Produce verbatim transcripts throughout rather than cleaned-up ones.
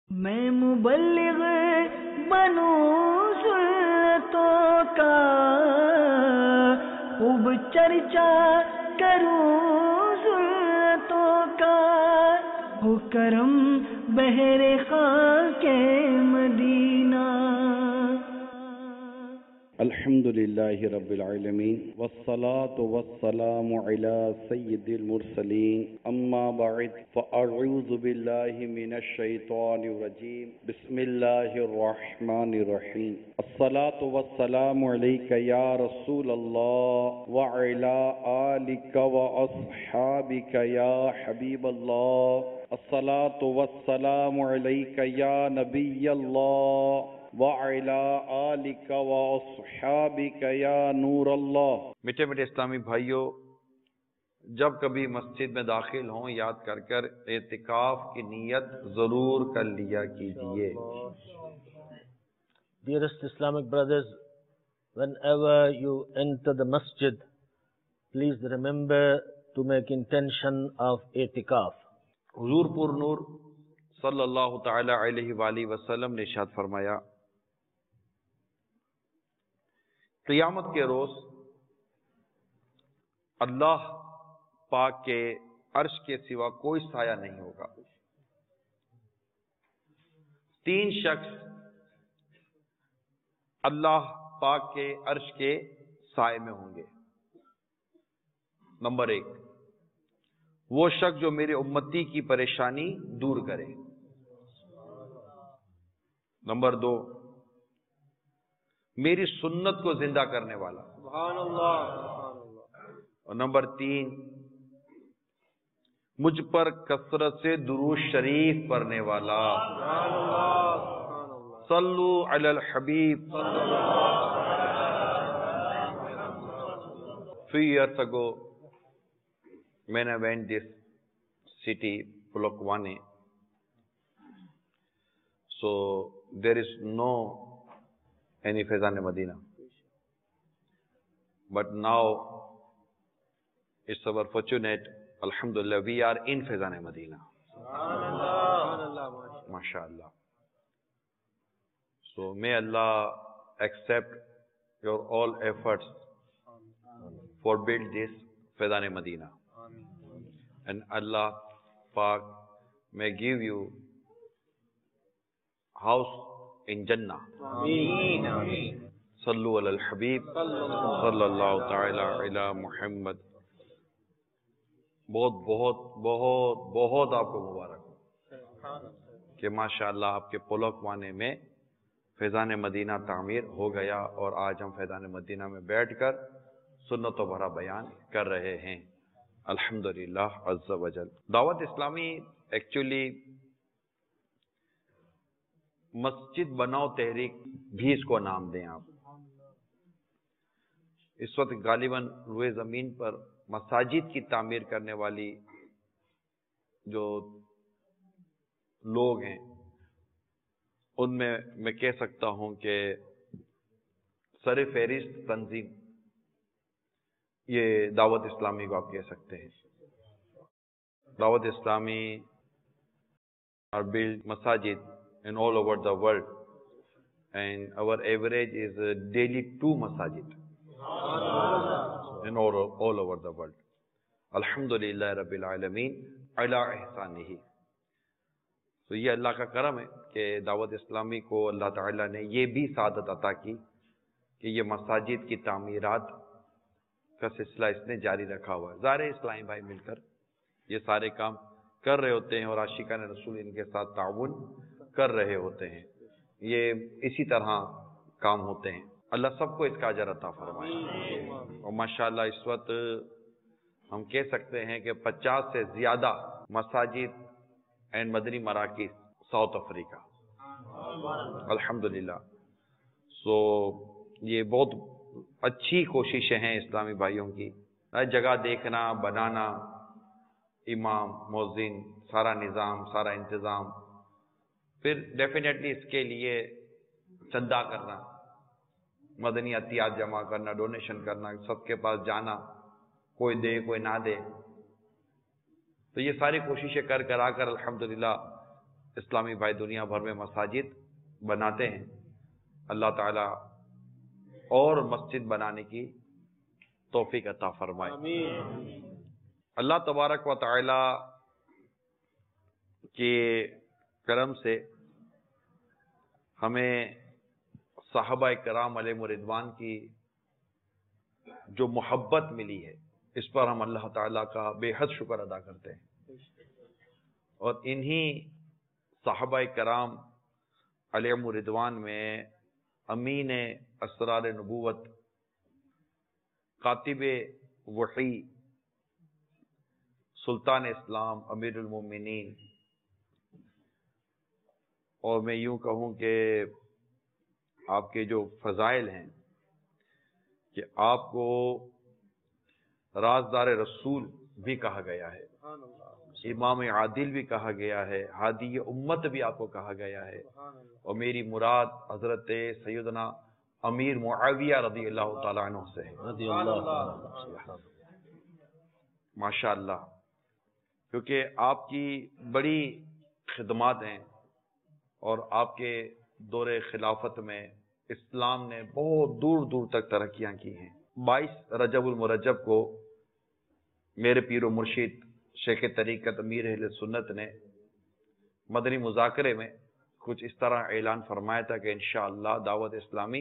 میں مبلغ بنوں سنتوں کا، خوب چرچا کروں سنتوں کا، ہو کرم بہر خاک مدینہ۔ الحمد للہ رب العالمین والصلاة والسلام علی سید المرسلین، اما بعد فاعوذ باللہ من الشیطان الرجیم، بسم اللہ الرحمن الرحیم۔ الصلاة والسلام علیک یا رسول اللہ وعلی آلک واصحابک یا حبیب اللہ۔ الصلاة والسلام علیک یا نبی اللہ وَعَلَىٰ آلِكَ وَأَصْحَابِكَ يَا نور اللہ۔ میٹھے میٹھے اسلامی بھائیوں، جب کبھی مسجد میں داخل ہوں یاد کر کر اعتکاف کی نیت ضرور کر لیا کیجئے۔ Dearest Islamic brothers, whenever you enter the masjid, please remember to make intention of اعتکاف۔ حضور پر نور صلی اللہ تعالی علیہ وآلہ وسلم نے ارشاد فرمایا، قیامت کے روز اللہ پاک کے عرش کے سوا کوئی سایہ نہیں ہوگا۔ تین شخص اللہ پاک کے عرش کے سائے میں ہوں گے۔ نمبر ایک، وہ شخص جو میرے امتی کی پریشانی دور کرے۔ نمبر دو، میری سنت کو زندہ کرنے والا۔ سبحان اللہ۔ اور نمبر تین، مجھ پر کثرت سے درود شریف پڑھنے والا۔ سبحان اللہ۔ صلو علی الحبیب۔ Few years ago, when I went this city, Polokwane, so there is no any Faizan Medina, but now it's our fortunate, alhamdulillah, we are in Faizan Medina. MashaAllah. So may Allah accept your all efforts for build this Faizan Medina, and Allah Pak may give you house in Jannah. Ameen. Sallu ala al-Habib sallallahu ta'ala ala Muhammad۔ بہت بہت بہت بہت آپ کو مبارک کہ ماشاءاللہ آپ کے پولوکوانے میں فیضان مدینہ تعمیر ہو گیا، اور آج ہم فیضان مدینہ میں بیٹھ کر سنت و بھرا بیان کر رہے ہیں، الحمدللہ عز و جل۔ دعوت اسلامی ایکچولی مسجد بناؤ تحریک بھی اس کو نام دیں آپ۔ اس وقت غالباً روئے زمین پر مساجد کی تعمیر کرنے والی جو لوگ ہیں، ان میں میں کہہ سکتا ہوں کہ سر فہرست تنظیم یہ دعوت اسلامی کو آپ کہہ سکتے ہیں۔ دعوت اسلامی اور بلڈ مساجد in all over the world, and our average is uh, daily two masajid in all, all over the world. Alhamdulillah Rabbil Alameen ala ihsanihi۔ تو یہ اللہ کا کرم ہے کہ دعوت اسلامی کو اللہ تعالیٰ نے یہ بھی سعادت عطا کی کہ یہ مساجد کی تعمیرات کا سلسلہ اس نے جاری رکھا ہوا ہے۔ ظاہر اسلامی بھائی مل کر یہ سارے کام کر رہے ہوتے ہیں، اور عاشقان رسول ان کے ساتھ تعاون کر رہے ہوتے ہیں۔ یہ اسی طرح کام ہوتے ہیں۔ اللہ سب کو اس کا اجر عطا فرمائے۔ اور ماشاءاللہ اس وقت ہم کہہ سکتے ہیں کہ پچاس سے زیادہ مساجد اینڈ مدنی مراکز ساؤتھ افریقہ، الحمدللہ۔ سو یہ بہت اچھی کوششیں ہیں اسلامی بھائیوں کی، ہر جگہ دیکھنا، بنانا، امام، مؤذن، سارا نظام، سارا انتظام، پھر ڈیفینیٹلی اس کے لیے چندہ کرنا، مدنی عطیات جمع کرنا، ڈونیشن کرنا، سب کے پاس جانا، کوئی دے کوئی نہ دے، تو یہ ساری کوششیں کر کر آ کر الحمدللہ اسلامی بھائی دنیا بھر میں مساجد بناتے ہیں، اللہ تعالیٰ اور مسجد بنانے کی توفیق عطا فرمائے۔ اللہ تبارک و تعالی کے کرم سے ہمیں صحابہ کرام علیہ رضوان کی جو محبت ملی ہے، اس پر ہم اللہ تعالیٰ کا بے حد شکر ادا کرتے ہیں، اور انہی صحابہ کرام علیہ رضوان میں امین اسرار نبوت، کاتب وحی، سلطان اسلام، امیر المومنین، اور میں یوں کہوں کہ آپ کے جو فضائل ہیں کہ آپ کو رازدار رسول بھی کہا گیا ہے، امام عادل بھی کہا گیا ہے، ہادی امت بھی آپ کو کہا گیا ہے، اور میری مراد حضرت سیدنا امیر معاویہ رضی اللہ تعالیٰ عنہ سے ہے، رضی اللہ ماشاء اللہ، کیونکہ آپ کی بڑی خدمات ہیں، اور آپ کے دور خلافت میں اسلام نے بہت دور دور تک ترقیاں کی ہیں۔ بائیس رجب المرجب کو میرے پیر و مرشد شیخ طریقت امیر اہل سنت نے مدنی مذاکرے میں کچھ اس طرح اعلان فرمایا تھا کہ انشاءاللہ دعوت اسلامی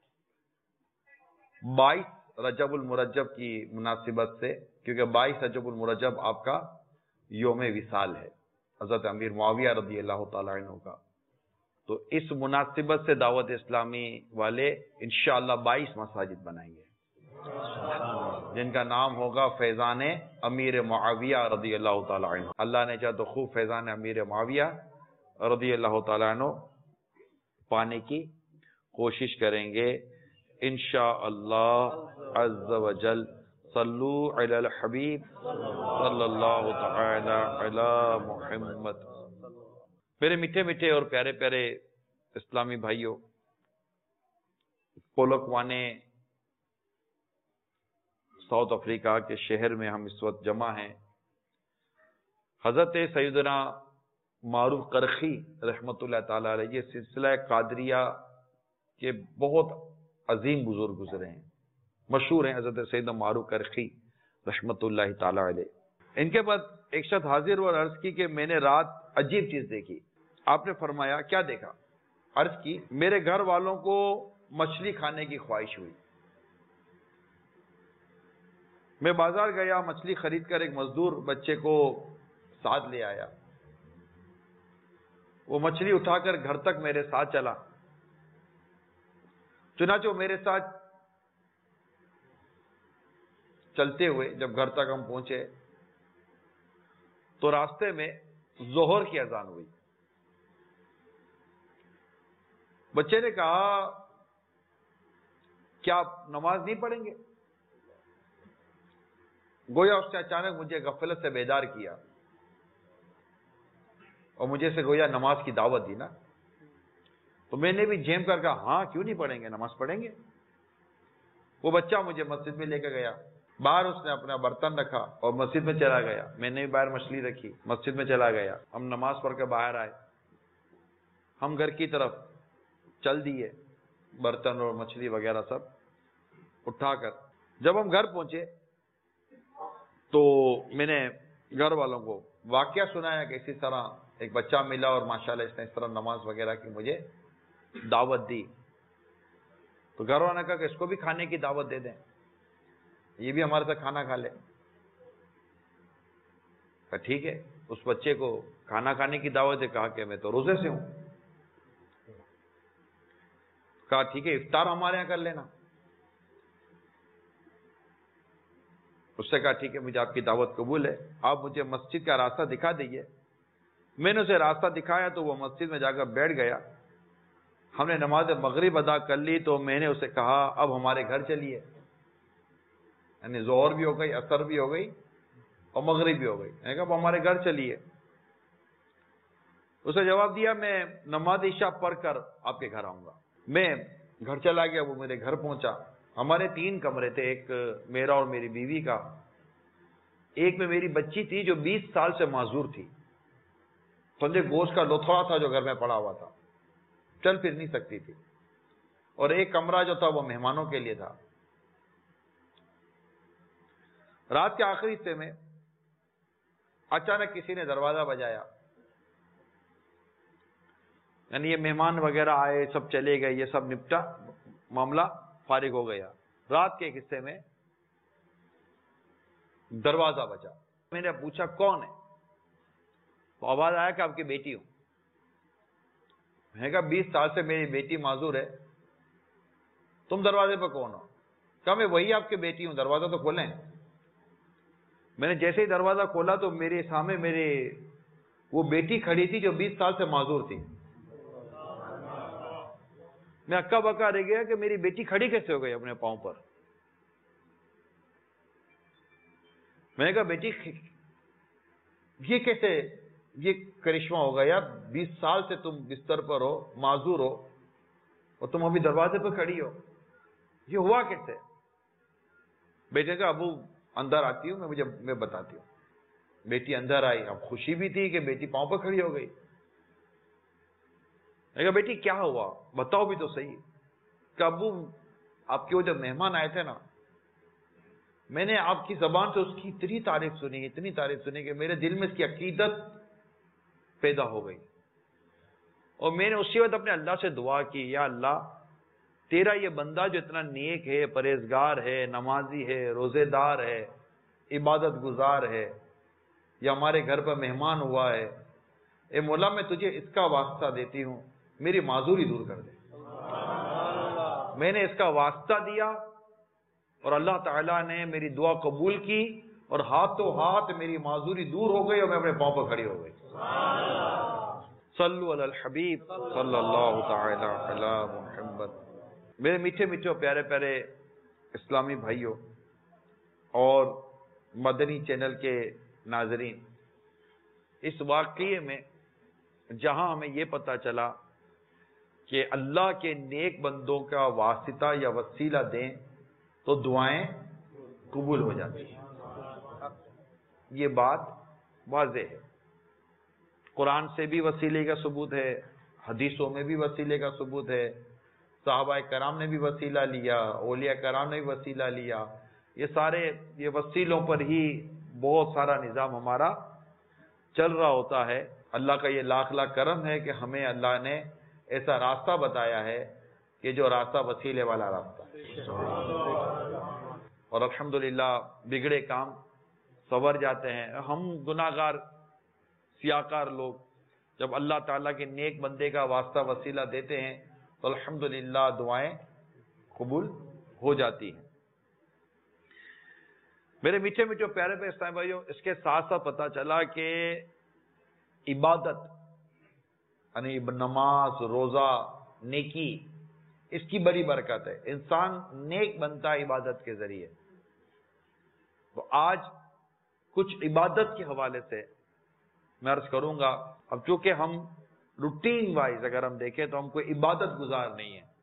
بائیس رجب المرجب کی مناسبت سے، کیونکہ بائیس رجب المرجب آپ کا یوم وصال ہے حضرت امیر معاویہ رضی اللہ تعالیٰ عنہ کا، تو اس مناسبت سے دعوت اسلامی والے انشاءاللہ بائیس مساجد بنائیں گے، جن کا نام ہوگا فیضان امیر معاویہ رضی اللہ تعالیٰ عنہ۔ اللہ نے چاہا تو خوب فیضان امیر معاویہ رضی اللہ تعالیٰ عنہ پانے کی کوشش کریں گے انشاءاللہ عز و جل۔ صلو علی الحبیب صلی اللہ تعالی علی محمد۔ میرے میٹھے میٹھے اور پیارے پیارے اسلامی بھائیوں، پولکوانے ساؤتھ افریقہ کے شہر میں ہم اس وقت جمع ہیں۔ حضرت سیدنا معروف کرخی رحمۃ اللہ تعالی علیہ، یہ سلسلہ قادریہ کے بہت عظیم بزرگ گزرے ہیں، مشہور ہیں حضرت سیدنا معروف کرخی رحمۃ اللہ تعالی علیہ۔ ان کے بعد ایک شخص حاضر اور عرض کی کہ میں نے رات عجیب چیز دیکھی۔ آپ نے فرمایا کیا دیکھا؟ عرض کی میرے گھر والوں کو مچھلی کھانے کی خواہش ہوئی، میں بازار گیا، مچھلی خرید کر ایک مزدور بچے کو ساتھ لے آیا، وہ مچھلی اٹھا کر گھر تک میرے ساتھ چلا، چنانچہ وہ میرے ساتھ چلتے ہوئے جب گھر تک ہم پہنچے تو راستے میں ظہر کی اذان ہوئی۔ بچے نے کہا کیا آپ نماز نہیں پڑھیں گے؟ گویا اس نے اچانک مجھے غفلت سے بیدار کیا اور مجھے سے گویا نماز کی دعوت دی نا، تو میں نے بھی جھیم کر کہا ہاں کیوں نہیں پڑھیں گے، نماز پڑھیں گے۔ وہ بچہ مجھے مسجد میں لے کے گیا، باہر اس نے اپنا برتن رکھا اور مسجد میں چلا گیا، میں نے بھی باہر مچھلی رکھی، مسجد میں چلا گیا، ہم نماز پڑھ کے باہر آئے، ہم گھر کی طرف چل دیے، برتن اور مچھلی وغیرہ سب اٹھا کر۔ جب ہم گھر پہنچے تو میں نے گھر والوں کو واقعہ سنایا کہ اسی طرح ایک بچہ ملا اور ماشاءاللہ اس نے اس طرح نماز وغیرہ کی مجھے دعوت دی، تو گھر والوں نے کہا کہ اس کو بھی کھانے کی دعوت دے دیں، یہ بھی ہمارے ساتھ کھانا کھا لے۔ کہا ٹھیک ہے، اس بچے کو کھانا کھانے کی دعوت دے، کہا کہ میں تو روزے سے ہوں۔ کہا ٹھیک ہے افطار ہمارے یہاں کر لینا۔ اس سے کہا ٹھیک ہے مجھے آپ کی دعوت قبول ہے، آپ مجھے مسجد کا راستہ دکھا دیجئے۔ میں نے اسے راستہ دکھایا تو وہ مسجد میں جا کر بیٹھ گیا۔ ہم نے نماز مغرب ادا کر لی تو میں نے اسے کہا اب ہمارے گھر چلیے، یعنی ظہر بھی ہو گئی، عصر بھی ہو گئی اور مغرب بھی ہو گئی، میں نے کہا اب ہمارے گھر چلیے۔ اسے جواب دیا میں نماز عشاء پڑھ کر آپ کے گھر آؤں گا۔ میں گھر چلا گیا، وہ میرے گھر پہنچا۔ ہمارے تین کمرے تھے، ایک میرا اور میری بیوی کا، ایک میں میری بچی تھی جو بیس سال سے معذور تھی، समझे गोश्त का लोथड़ा था जो घर में पड़ा हुआ था, चल फिर नहीं सकती थी, और एक कमरा जो था वो मेहमानों के लिए था। रात के आखिरी हिस्से में अचानक किसी ने दरवाजा बजाया, यानी ये मेहमान वगैरह आए, सब चले गए, ये सब निपटा, मामला फारिग हो गया। रात के एक हिस्से में दरवाजा बजा। मैंने पूछा कौन है, तो आवाज आया कि आपकी बेटी हूं। मैंने कहा बीस साल से मेरी बेटी माजूर है, तुम दरवाजे पर कौन हो? कहा मैं वही आपकी बेटी हूं, दरवाजा तो खोलें। मैंने जैसे ही दरवाजा खोला तो मेरे सामने मेरे वो बेटी खड़ी थी जो बीस साल से माजूर थी। मैं अक्का बक्का रह गया कि मेरी बेटी खड़ी कैसे हो गई अपने पांव पर। मैंने कहा बेटी ये कैसे, ये करिश्मा हो गया, बीस साल से तुम बिस्तर पर हो, माजूर हो, और तुम अभी दरवाजे पर खड़ी हो, ये हुआ कैसे? बेटे का अबू अंदर आती हूं मैं, मुझे मैं बताती हूँ। बेटी अंदर आई, अब खुशी भी थी कि बेटी पांव पर खड़ी हो गई। मैं कहा बेटी क्या हुआ, बताओ भी तो सही। कि अबू आपके वो जब मेहमान आए थे ना, मैंने आपकी जबान से उसकी इतनी तारीफ सुनी, इतनी तारीफ सुनी कि मेरे दिल में इसकी अकीदत पैदा हो गई, और मैंने उसी वक्त अपने अल्लाह से दुआ की, या अल्लाह तेरा ये बंदा जो इतना नेक है, परहेजगार है, नमाजी है, रोजेदार है, इबादत गुजार है, या हमारे घर पर मेहमान हुआ है, ए मौला मैं तुझे इसका वास्ता देती हूं, मेरी माजूरी दूर कर दे। मैंने इसका वास्ता दिया और अल्लाह ताला ने मेरी दुआ कबूल की, और हाथों हाथ मेरी माजूरी दूर हो गई और मैं अपने पांव पर खड़ी हो गई। सल्लु अलल हबीब सल्लल्लाहु ताला अला मुहम्मद। मेरे मीठे मीठे और प्यारे प्यारे इस्लामी भाइयों और मदनी चैनल के नाजरीन, इस वाक़ये में जहां हमें यह पता चला कि अल्लाह के नेक बंदों का वासिता या वसीला दें तो दुआएं कबूल हो जाती हैं, ये बात वाज़ेह है। कुरान से भी वसीले का सबूत है, हदीसों में भी वसीले का सबूत है, सहाबाए कराम ने भी वसीला लिया, औलिया कराम ने भी वसीला लिया। ये सारे ये वसीलों पर ही बहुत सारा निज़ाम हमारा चल रहा होता है। अल्लाह का ये लाख लाख करम है कि हमें अल्लाह ने ऐसा रास्ता बताया है कि जो रास्ता वसीले वाला रास्ता है, और अल्हम्दुलिल्लाह बिगड़े काम सवर जाते हैं। हम गुनाहगार सियाकार लोग जब अल्लाह ताला के नेक बंदे का वास्ता वसीला देते हैं तो अल्हम्दुलिल्लाह दुआएं कबूल हो जाती हैं। मेरे मीठे मीठे प्यारे पे इस्लामी भाइयों, इसके साथ साथ पता चला कि इबादत यानी नमाज, रोजा, नेकी, इसकी बड़ी बरकत है। इंसान नेक बनता है इबादत के जरिए। तो आज कुछ इबादत के हवाले से मैं अर्ज करूंगा। अब चूंकि हम रूटीन वाइज अगर हम देखें तो हम कोई इबादत गुजार नहीं है,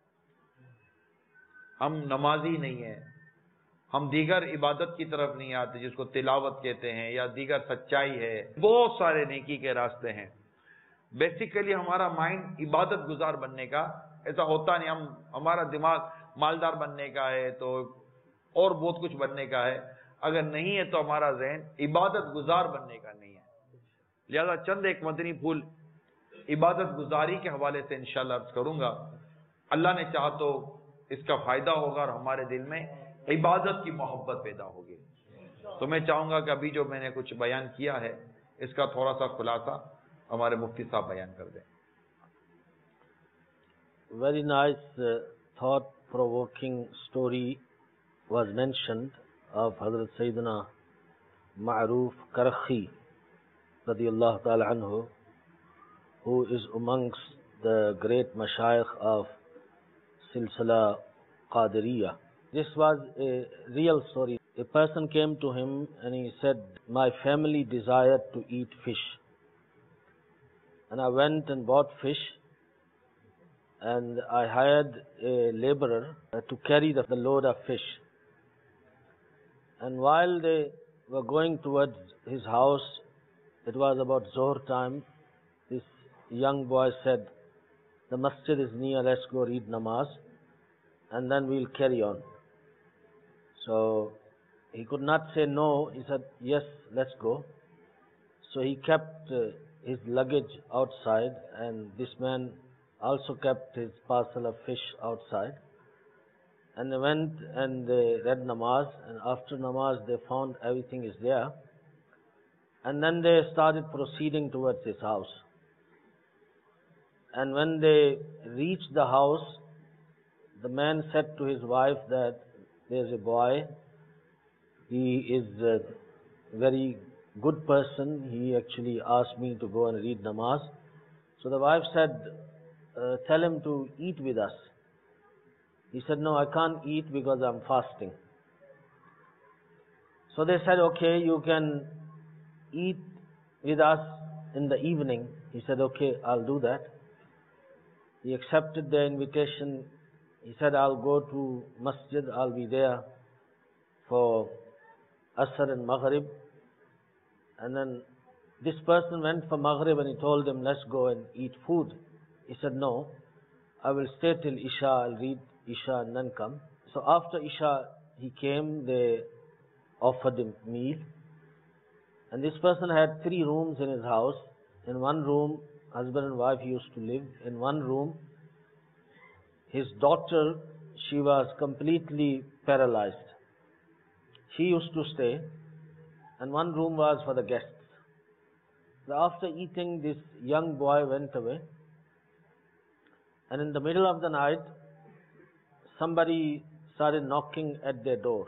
हम नमाजी नहीं है, हम दीगर इबादत की तरफ नहीं आते जिसको तिलावत कहते हैं, या दीगर सच्चाई है, बहुत सारे नेकी के रास्ते हैं। बेसिकली हमारा माइंड इबादत गुजार बनने का ऐसा होता नहीं। हम हमारा दिमाग मालदार बनने का है तो और बहुत कुछ बनने का है, अगर नहीं है तो हमारा जहन इबादत गुजार बनने का नहीं है। लिहाजा चंद एक मदनी फूल इबादत गुजारी के हवाले से इंशाअल्लाह अर्ज करूंगा। अल्लाह ने चाहा तो इसका फायदा होगा और हमारे दिल में इबादत की मोहब्बत पैदा होगी। तो मैं चाहूंगा कि अभी जो मैंने कुछ बयान किया है इसका थोड़ा सा खुलासा हमारे मुफ्ती साहब बयान कर दें। Very nice uh, thought-provoking story was mentioned of Hazrat Sayyidina Ma'ruf Karkhi radiyallahu ta'ala anhu, who is amongst the great mashayikh of Silsila Qadiriyah. This was a real story. A person came to him and he said, my family desired to eat fish. And I went and bought fish, and I hired a laborer uh, to carry the, the load of fish. And while they were going towards his house, it was about Zohr time, the young boy said, the masjid is near, let's go read namaz, and then we'll carry on. So he could not say no. He said, yes, let's go. So he kept uh, his luggage outside, and this man also kept his parcel of fish outside. And they went and they read namaz, and after namaz they found everything is there. And then they started proceeding towards his house. And when they reached the house, the man said to his wife that there's a boy, he is a very good person, he actually asked me to go and read namaz. So the wife said, uh, tell him to eat with us. He said, no, I can't eat because I'm fasting. So they said, okay, you can eat with us in the evening. He said, okay, I'll do that. He accepted their invitation. He said, I'll go to masjid, I'll be there for Asr and Maghrib. And then this person went for Maghrib and he told him, let's go and eat food. He said, no, I will stay till Isha, I'll read Isha and then come. So after Isha he came, they offered him meal. And this person had three rooms in his house. In one room, husband and wife used to live. In one room, his daughter, she was completely paralyzed. She used to stay, and one room was for the guests. So after eating, this young boy went away, and in the middle of the night, somebody started knocking at their door.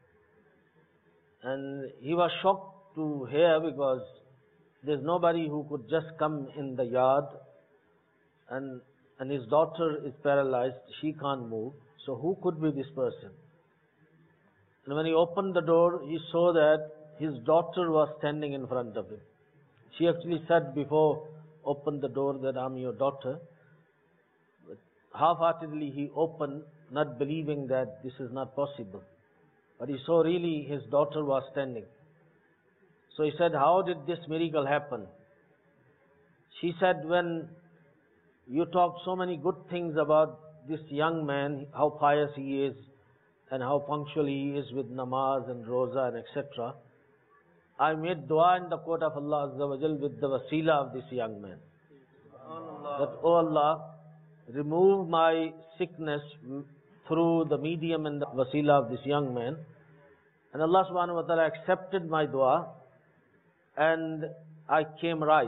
And he was shocked to hear, because there's nobody who could just come in the yard, and and his daughter is paralyzed, she can't move, so who could be this person? And when he opened the door, he saw that his daughter was standing in front of him. She actually said before opened the door that I'm your daughter. But half-heartedly he opened, not believing that this is not possible. But he saw really his daughter was standing. So he said, how did this miracle happen? She said, when you talked so many good things about this young man, how pious he is, and how punctual he is with namaz and roza and et cetera, I made dua in the court of Allah Azza wa Jal with the wasila of this young man. That, oh Allah, remove my sickness through the medium and the wasila of this young man. And Allah subhanahu wa ta'ala accepted my dua, and I came right.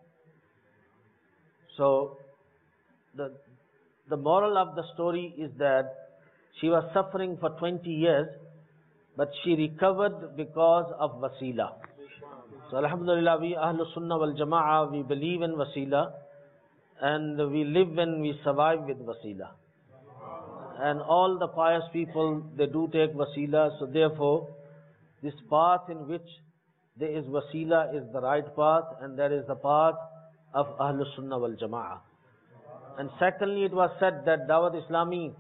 So, the, the moral of the story is that she was suffering for twenty years, but she recovered because of wasila. So alhamdulillah, we Ahlul Sunnah wal Jama'ah, we believe in wasila, and we live and we survive with wasila. And all the pious people, they do take wasila, so therefore, this path in which there is wasila is the right path, and that is the path of Ahlul Sunnah wal Jama'ah. And secondly, it was said that Dawat Islami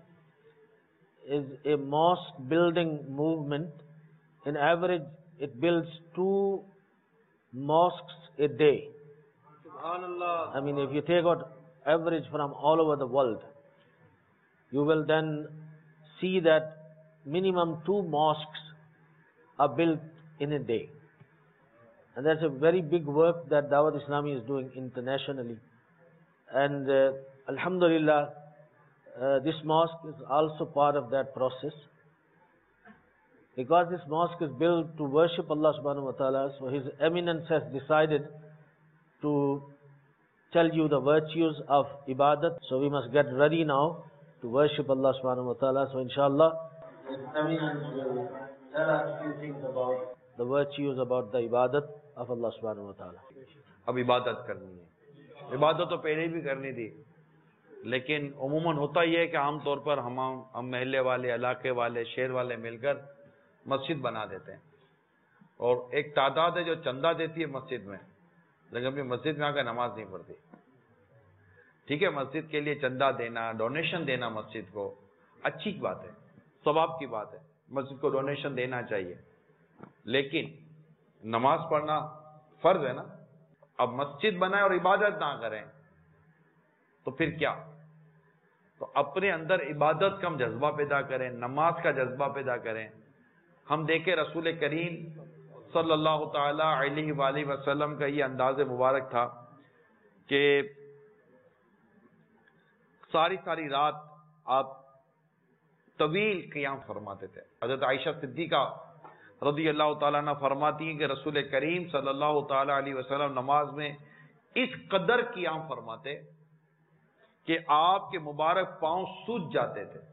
is a mosque building movement. In average, it builds two mosques a day. I mean, if you take out average from all over the world, you will then see that minimum two mosques are built in a day. And that's a very big work that Dawat Islami is doing internationally. And uh, alhamdulillah, uh, this mosque is also part of that process. Because this mosque is built to worship Allah subhanahu wa ta'ala, so His Eminence has decided to tell you the virtues of ibadat. So we must get ready now to worship Allah subhanahu wa ta'ala. So inshallah, His Eminence will tell us a few things about the virtues about the ibadat of Allah subhanahu wa ta'ala. अब इबादत करनी है, इबादत तो पहले भी करनी थी, लेकिन उमूमन होता ही है कि आमतौर पर हम हम महल्ले वाले, इलाके वाले, शहर वाले मिलकर मस्जिद बना देते हैं, और एक तादाद है जो चंदा देती है मस्जिद में, लेकिन अपनी मस्जिद में आकर नमाज नहीं पढ़ती। ठीक है, मस्जिद के लिए चंदा देना, डोनेशन देना मस्जिद को अच्छी बात है, सवाब की बात है, मस्जिद को डोनेशन देना चाहिए, लेकिन नमाज पढ़ना फर्ज है ना। अब मस्जिद बनाए और इबादत ना करें, تو پھر کیا؟ تو اپنے اندر عبادت کا ہم جذبہ پیدا کریں، نماز کا جذبہ پیدا کریں. ہم دیکھیں رسول کریم صلی اللہ تعالی علیہ وآلہ وسلم کا یہ انداز مبارک تھا کہ ساری ساری رات آپ طویل قیام فرماتے تھے. حضرت عائشہ صدیقہ رضی اللہ تعالیٰ عنہ فرماتی ہیں کہ رسول کریم صلی اللہ تعالی علیہ وسلم نماز میں اس قدر قیام فرماتے کہ آپ کے مبارک پاؤں سوج جاتے تھے.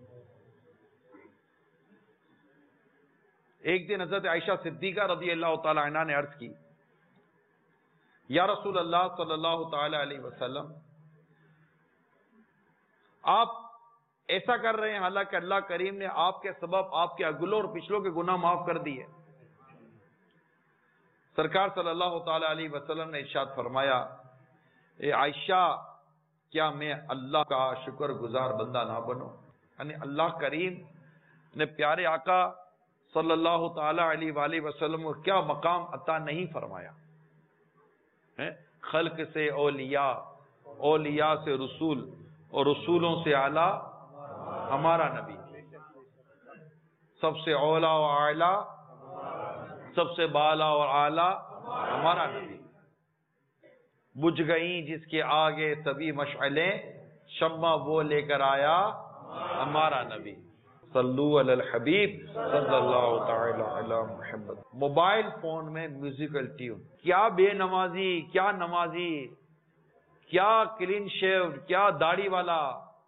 ایک دن حضرت عائشہ صدیقہ رضی اللہ تعالی عنہ نے عرض کی، یا رسول اللہ صلی اللہ تعالی علیہ وسلم، آپ ایسا کر رہے ہیں حالانکہ اللہ کریم نے آپ کے سبب آپ کے اگلوں اور پچھلوں کے گناہ معاف کر دیے. سرکار صلی اللہ تعالی علیہ وسلم نے ارشاد فرمایا، اے عائشہ کیا میں اللہ کا شکر گزار بندہ نہ بنوں؟ یعنی اللہ کریم نے پیارے آقا صلی اللہ تعالی علیہ وآلہ وسلم کو کیا مقام عطا نہیں فرمایا؟ خلق سے اولیاء، اولیاء سے رسول، اور رسولوں سے اعلیٰ ہمارا نبی. سب سے اولا و اعلیٰ، سب سے بالا اور اعلیٰ ہمارا نبی. بجھ گئیں جس کے آگے سبھی مشعلیں، شمع وہ لے کر آیا ہمارا نبی. صلو علی الحبیب صلی اللہ تعالی علی محمد. موبائل فون میں میوزیکل ٹیون، کیا بے نمازی، کیا نمازی، کیا کلین شیو، کیا داڑھی والا،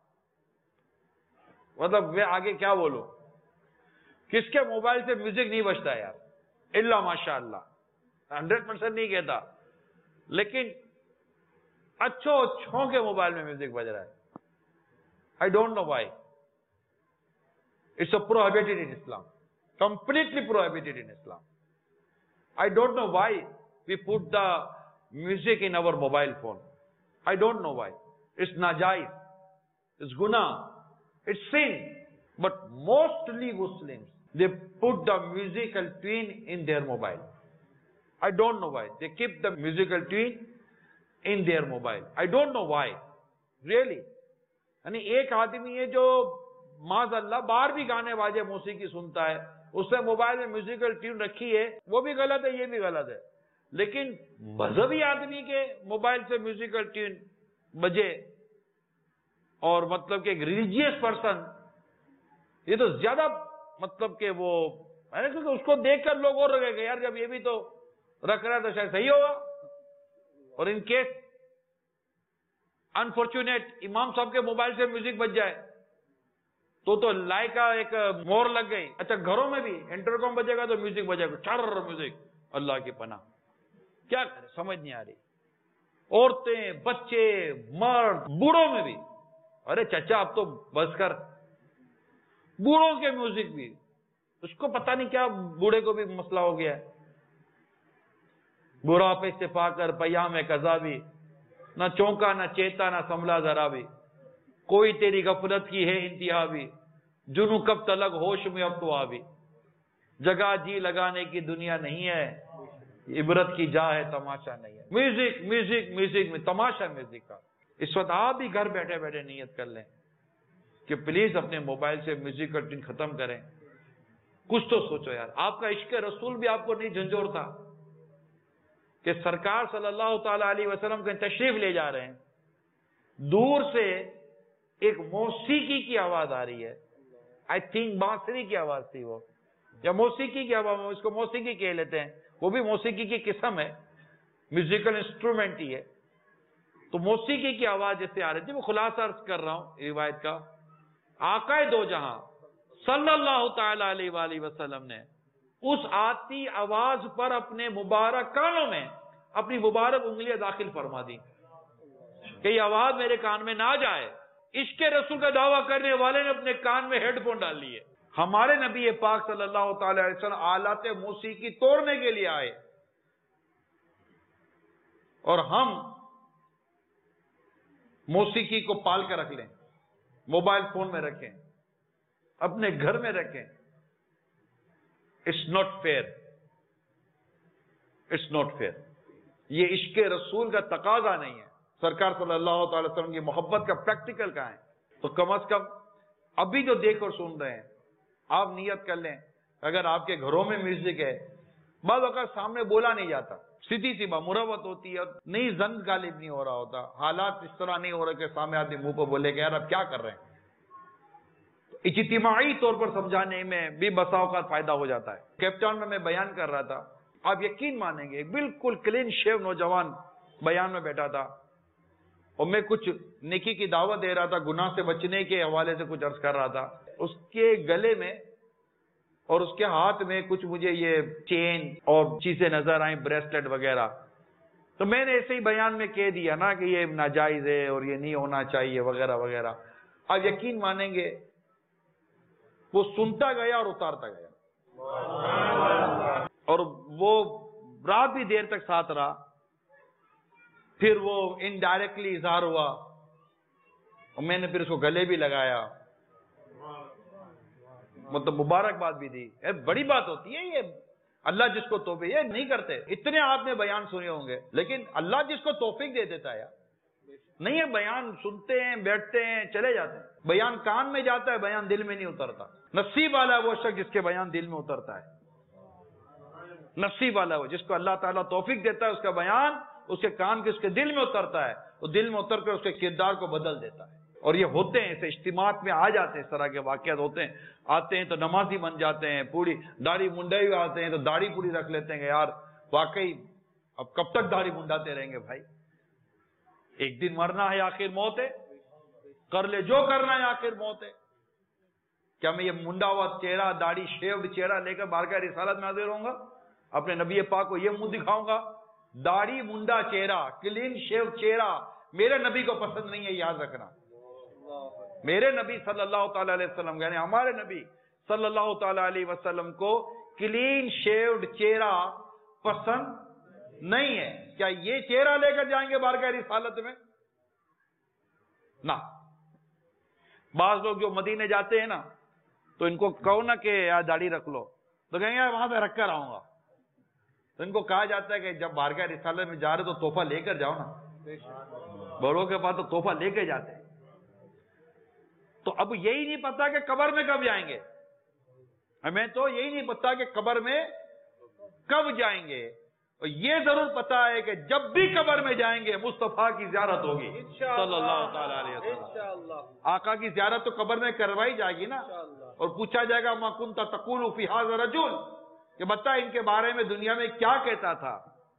مطلب میں آگے کیا بولوں؟ کس کے موبائل سے میوزک نہیں بجتا یار؟ اللہ ماشاء اللہ، ہنڈریڈ پرسینٹ نہیں کہتا، لیکن اچھو اچھوں کے موبائل میں میوزک بج رہا ہے. I don't know why. It's a prohibited in Islam. Completely prohibited in Islam. I don't know why we put the music in our mobile phone. I don't know why. It's najais. It's guna. It's sin. But mostly Muslims, they put the musical tune in their mobile. I don't know why. They keep the musical tune in their mobile. I don't know why. Really. یعنی ایک آدمی ہے جو معاذ اللہ باہر بھی گانے باجے موسیقی سنتا ہے، اس نے موبائل میں میوزیکل ٹیون رکھی ہے، وہ بھی غلط ہے، یہ بھی غلط ہے. لیکن مذہبی آدمی کے موبائل سے میوزیکل ٹیون بجے، اور مطلب کہ ایک ریلیجیس پرسن، یہ تو زیادہ مطلب کہ وہ، کیونکہ اس کو دیکھ کر لوگ اور رکھے گا یار جب یہ بھی تو رکھ رہا ہے تو شاید صحیح ہوگا. اور ان کیس انفارچونیٹ امام صاحب کے موبائل سے میوزک بج جائے تو تو لائے کا ایک مور لگ گئی. اچھا گھروں میں بھی انٹرکام بجے گا تو میوزک بجے گا، چار میوزک، اللہ کی پناہ. کیا کرے سمجھ نہیں آ رہی. عورتیں، بچے، مرد، بوڑھوں میں بھی، ارے چچا اب تو بس کر. بوڑھوں کے میوزک بھی، اس کو پتہ نہیں کیا بوڑھے کو بھی مسئلہ ہو گیا ہے. بوڑھا پہ استفا کر پیام قضا بھی، نہ چونکا نہ چیتا نہ سنبھلا ذرا بھی، کوئی تیری غفلت کی ہے انتہا بھی، جنوں کب تلک ہوش میں اب تو آ بھی. جگہ جی لگانے کی دنیا نہیں ہے، عبرت کی جا ہے تماشا نہیں ہے. میوزک میوزک میوزک میں تماشا میوزک کا. اس وقت آپ بھی گھر بیٹھے بیٹھے نیت کر لیں کہ پلیز اپنے موبائل سے میوزیکل ٹیون ختم کریں. کچھ تو سوچو یار. آپ کا عشق رسول بھی آپ کو نہیں جھنجھوڑتا کہ سرکار صلی اللہ تعالی علیہ وسلم کے تشریف لے جا رہے ہیں، دور سے ایک موسیقی کی آواز آ رہی ہے. آئی تھنک بانسری کی آواز تھی وہ، یا موسیقی کی آواز، اس کو موسیقی کہہ لیتے ہیں، وہ بھی موسیقی کی قسم ہے، میوزیکل انسٹرومنٹ ہی ہے. تو موسیقی کی آواز جیسے آ رہی تھی. وہ خلاصہ عرض کر رہا ہوں روایت کا. آقا دو جہاں صلی اللہ تعالی علیہ وآلہ وسلم نے اس آتی آواز پر اپنے مبارک کانوں میں اپنی مبارک انگلیاں داخل فرما دی کہ یہ آواز میرے کان میں نہ جائے. عشق رسول کا دعویٰ کرنے والے نے اپنے کان میں ہیڈ فون ڈال لیے. ہمارے نبی پاک صلی اللہ تعالی علیہ وسلم آلات موسیقی توڑنے کے لیے آئے، اور ہم موسیقی کو پال کر رکھ لیں، موبائل فون میں رکھیں، اپنے گھر میں رکھیں. It's not fair, it's not fair. یہ عشق رسول کا تقاضا نہیں ہے سرکار صلی اللہ تعالی وسلم کی محبت کا پریکٹیکل کہاں ہے؟ تو کم از کم ابھی جو دیکھ اور سن رہے ہیں آپ نیت کر لیں، اگر آپ کے گھروں میں میوزک ہے، بعض اوقات سامنے بولا نہیں جاتا، سیدھی سی بات مروت ہوتی ہے اور نہیں زن غالب نہیں ہو رہا ہوتا، حالات اس طرح نہیں ہو رہے کہ سامنے آدمی منہ پہ بولے کہ یار اب کیا کر رہے ہیں، تو اجتماعی طور پر سمجھانے میں بھی بسا اوقات فائدہ ہو جاتا ہے۔ کیپ ٹاؤن میں میں بیان کر رہا تھا، آپ یقین مانیں گے بالکل کلین شیو نوجوان بیان میں بیٹھا تھا اور میں کچھ نیکی کی دعوت دے رہا تھا، گناہ سے بچنے کے حوالے سے کچھ عرض کر رہا تھا، اس کے گلے میں اور اس کے ہاتھ میں کچھ مجھے یہ چین اور چیزیں نظر آئیں، بریسلیٹ وغیرہ، تو میں نے ایسے ہی بیان میں کہہ دیا نا کہ یہ ناجائز ہے اور یہ نہیں ہونا چاہیے وغیرہ وغیرہ۔ آپ یقین مانیں گے وہ سنتا گیا اور اتارتا گیا، اور وہ رات بھی دیر تک ساتھ رہا، پھر وہ انڈائریکٹلی اظہار ہوا اور میں نے پھر اس کو گلے بھی لگایا، مطلب مبارکباد بھی دی۔ بڑی بات ہوتی ہے یہ، اللہ جس کو توفیق، یہ نہیں کرتے، اتنے آپ نے بیان سنے ہوں گے، لیکن اللہ جس کو توفیق دے دیتا ہے یار، نہیں ہے بیان سنتے ہیں بیٹھتے ہیں چلے جاتے ہیں، بیان کان میں جاتا ہے، بیان دل میں نہیں اترتا۔ نصیب والا ہے وہ شخص جس کے بیان دل میں اترتا ہے، نصیب والا ہے وہ جس کو اللہ تعالیٰ توفیق دیتا ہے، اس کا بیان اس کے کان کے اس کے دل میں اترتا ہے، وہ دل میں اتر کر اس کے کردار کو بدل دیتا ہے۔ اور یہ ہوتے ہیں ایسے اجتماعات میں آ جاتے ہیں، اس طرح کے واقعات ہوتے ہیں، آتے ہیں تو نمازی بن جاتے ہیں، پوری داڑھی منڈے ہوئے آتے ہیں تو داڑھی پوری رکھ لیتے ہیں کہ یار واقعی اب کب تک داڑھی منڈاتے رہیں گے بھائی، ایک دن مرنا ہے آخر موت ہے، کر لے جو کرنا ہے آخر موت ہے۔ کیا میں یہ منڈا ہوا چہرہ، داڑھی شیوڈ چہرہ لے کر بارگاہ رسالت میں حاضر ہوں گا؟ اپنے نبی پاک کو یہ منہ دکھاؤں گا؟ داڑھی منڈا چہرہ، کلین شیو چہرہ میرے نبی کو پسند نہیں ہے، یاد رکھنا۔ میرے نبی صلی اللہ تعالی علیہ وسلم یعنی ہمارے نبی صلی اللہ تعالی علیہ وسلم کو کلین شیوڈ چہرہ پسند نہیں ہے۔ کیا یہ چہرہ لے کر جائیں گے بارگاہ رسالت میں؟ نہ۔ بعض لوگ جو مدینے جاتے ہیں نا تو ان کو کہو نا کہ یار داڑھی رکھ لو تو کہیں گے وہاں پہ رکھ کر آؤں گا، تو ان کو کہا جاتا ہے کہ جب بارگاہ رسالت میں جا رہے تو تحفہ لے کر جاؤ نا، بڑوں کے پاس تو تحفہ لے کے جاتے ہیں۔ تو اب یہی نہیں پتا کہ قبر میں کب جائیں گے، ہمیں تو یہی نہیں پتا کہ قبر میں کب جائیں گے، اور یہ ضرور پتا ہے کہ جب بھی قبر میں جائیں گے مصطفیٰ کی زیارت ہوگی صلی اللہ تعالی علیہ وسلم۔ آقا کی زیارت تو قبر میں کروائی جائے گی نا، اور پوچھا جائے گا ما کنت تقول فی ھذا الرجل، کہ بتا ان کے بارے میں دنیا میں کیا کہتا تھا۔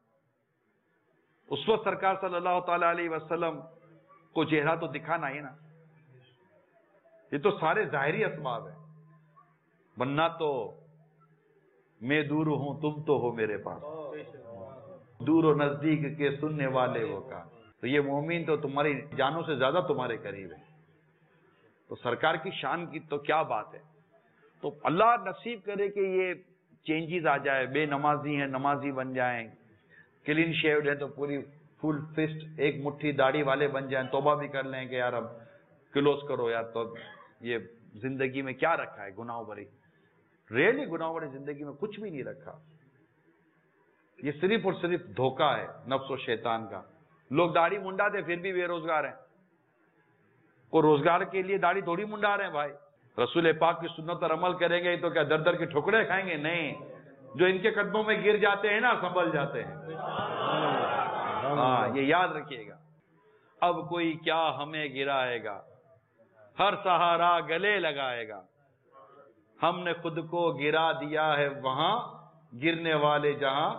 اس وقت سرکار صلی اللہ تعالی علیہ وسلم کو چہرہ تو دکھانا ہی نا، یہ تو سارے ظاہری اسباب ہیں، ورنہ تو میں دور ہوں تم تو ہو میرے پاس، دور و نزدیک کے سننے والے وہ کا، تو یہ مومن تو تمہاری جانوں سے زیادہ تمہارے قریب ہے، تو سرکار کی شان کی تو کیا بات ہے۔ تو اللہ نصیب کرے کہ یہ چینجز آ جائے، بے نمازی ہیں نمازی بن جائیں، کلین شیوڈ ہے تو پوری فل فسٹ ایک مٹھی داڑھی والے بن جائیں، توبہ بھی کر لیں کہ یار اب کلوز کرو یار، تو یہ زندگی میں کیا رکھا ہے گناہوں بھری، ریئلی گناہوں بھری زندگی میں کچھ بھی نہیں رکھا، یہ صرف اور صرف دھوکہ ہے نفس و شیطان کا۔ لوگ داڑھی منڈاتے پھر بھی بے روزگار ہیں، وہ روزگار کے لیے داڑھی تھوڑی منڈا رہے ہیں بھائی، رسول پاک کی سنت پر عمل کریں گے تو کیا در در کے ٹھکرے کھائیں گے؟ نہیں، جو ان کے قدموں میں گر جاتے ہیں نا سنبھل جاتے ہیں، ہاں یہ یاد رکھیے گا۔ اب کوئی کیا ہمیں گرائے گا، ہر سہارا گلے لگائے گا، ہم نے خود کو گرا دیا ہے وہاں گرنے والے جہاں،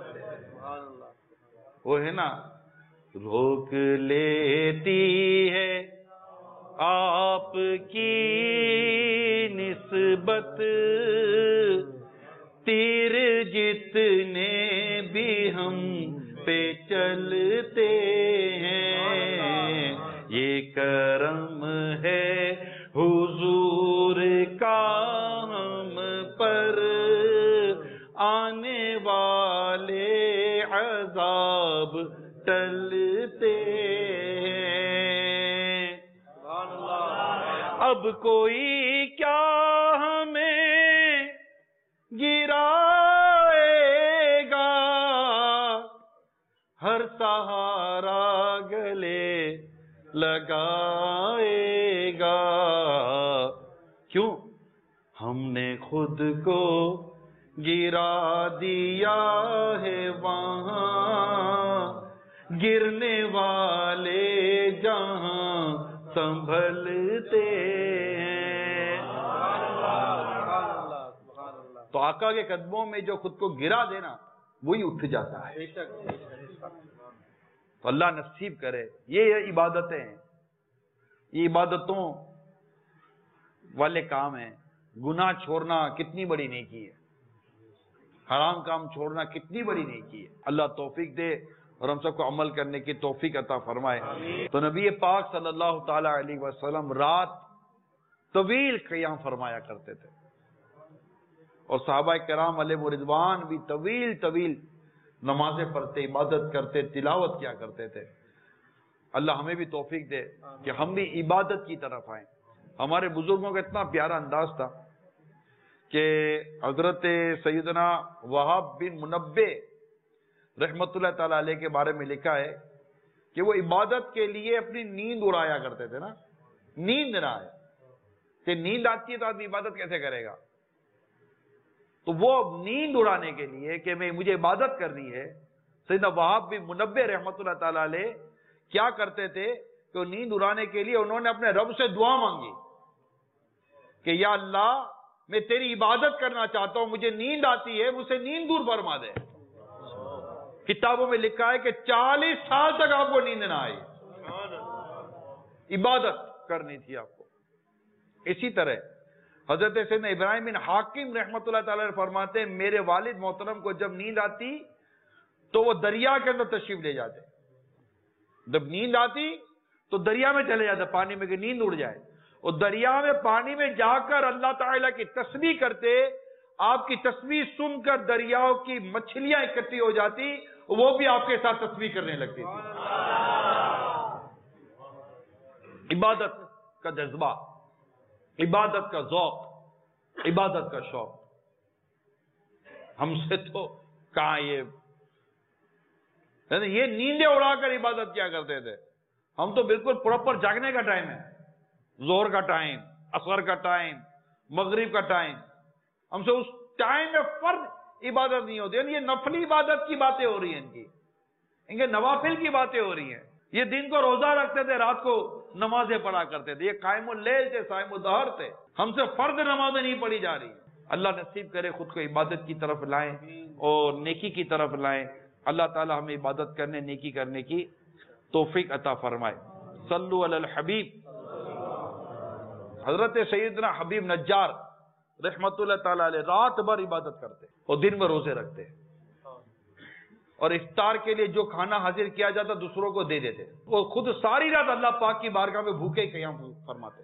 وہ ہے نا روک لیتی ہے آپ کی نسبت تیر جتنے بھی ہم پہ چلتے ہیں، یہ کرم ہے حضور کا ہم پر، آنے والے عذاب ٹلتے ہیں۔ اب کوئی کیا ہمیں گرائے گا، ہر سہارا گلے لگائے گا. کیوں؟ ہم نے خود کو گرا دیا ہے وہاں، گرنے والے جہاں سنبھلتے ہیں. تو آقا کے قدموں میں جو خود کو گرا دینا وہی اٹھ جاتا ہے. تو اللہ نصیب کرے. یہ عبادتیں ہیں، یہ عبادتوں والے کام ہیں. گناہ چھوڑنا کتنی بڑی نیکی ہے، حرام کام چھوڑنا کتنی بڑی نیکی ہے. اللہ توفیق دے اور ہم سب کو عمل کرنے کی توفیق عطا فرمائے. تو نبی پاک صلی اللہ تعالی علیہ وسلم رات طویل قیام فرمایا کرتے تھے، اور صحابہ کرام علیہ رضوان بھی طویل طویل نمازیں پڑھتے، عبادت کرتے، تلاوت کیا کرتے تھے. اللہ ہمیں بھی توفیق دے کہ ہم بھی عبادت کی طرف آئیں. ہمارے بزرگوں کا اتنا پیارا انداز تھا کہ حضرت سیدنا وہاب بن منبع رحمت اللہ تعالی علیہ کے بارے میں لکھا ہے کہ وہ عبادت کے لیے اپنی نیند اڑایا کرتے تھے. نا نیند نہ آئے کہ نیند آتی ہے تو آدمی عبادت کیسے کرے گا. تو وہ نیند اڑانے کے لیے کہ میں مجھے عبادت کرنی ہے، سیدنا وہاب بن منبع رحمت اللہ تعالی علیہ کیا کرتے تھے کہ وہ نیند اڑانے کے لیے انہوں نے اپنے رب سے دعا مانگی کہ یا اللہ میں تیری عبادت کرنا چاہتا ہوں، مجھے نیند آتی ہے، مجھ سے نیند دور فرما دے. کتابوں میں لکھا ہے کہ چالیس سال تک آپ کو نیند نہ آئی، عبادت کرنی تھی آپ کو. اسی طرح حضرت سیدنا ابراہیم بن حاکم رحمت اللہ تعالی فرماتے ہیں میرے والد محترم کو جب نیند آتی تو وہ دریا کے اندر تشریف لے جاتے. جب نیند آتی تو دریا میں چلے جاتے، پانی میں کہ نیند اڑ جائے، اور دریا میں پانی میں جا کر اللہ تعالیٰ کی تسبیح کرتے. آپ کی تسبیح سن کر دریاؤں کی مچھلیاں اکٹھی ہو جاتی، وہ بھی آپ کے ساتھ تسبیح کرنے لگتی تھی. عبادت کا جذبہ، عبادت کا ذوق، عبادت کا شوق ہم سے تو کہاں. یہ یہ نیندیں اڑا کر عبادت کیا کرتے تھے. ہم تو بالکل پراپر جاگنے کا ٹائم ہے، ظہر کا ٹائم، عصر کا ٹائم، مغرب کا ٹائم. ہم سے اس ٹائم میں فرض عبادت نہیں ہوتی. یہ نفلی عبادت کی باتیں ہو رہی ہیں، ان کی ان کے نوافل کی باتیں ہو رہی ہیں. یہ دن کو روزہ رکھتے تھے، رات کو نمازیں پڑھا کرتے تھے. یہ قائم اللیل تھے، صائم الدہر تھے. ہم سے فرض نمازیں نہیں پڑھی جا رہی. اللہ نصیب کرے خود کو عبادت کی طرف لائیں اور نیکی کی طرف لائیں. اللہ تعالی ہمیں عبادت کرنے، نیکی کرنے کی توفیق عطا فرمائے. صلو علی الحبیب. حضرت سیدنا حبیب نجار رحمت اللہ تعالی علیہ رات بھر عبادت کرتے اور دن میں روزے رکھتے، اور افطار کے لیے جو کھانا حاضر کیا جاتا دوسروں کو دے دیتے. وہ خود ساری رات اللہ پاک کی بارگاہ میں بھوکے قیام فرماتے.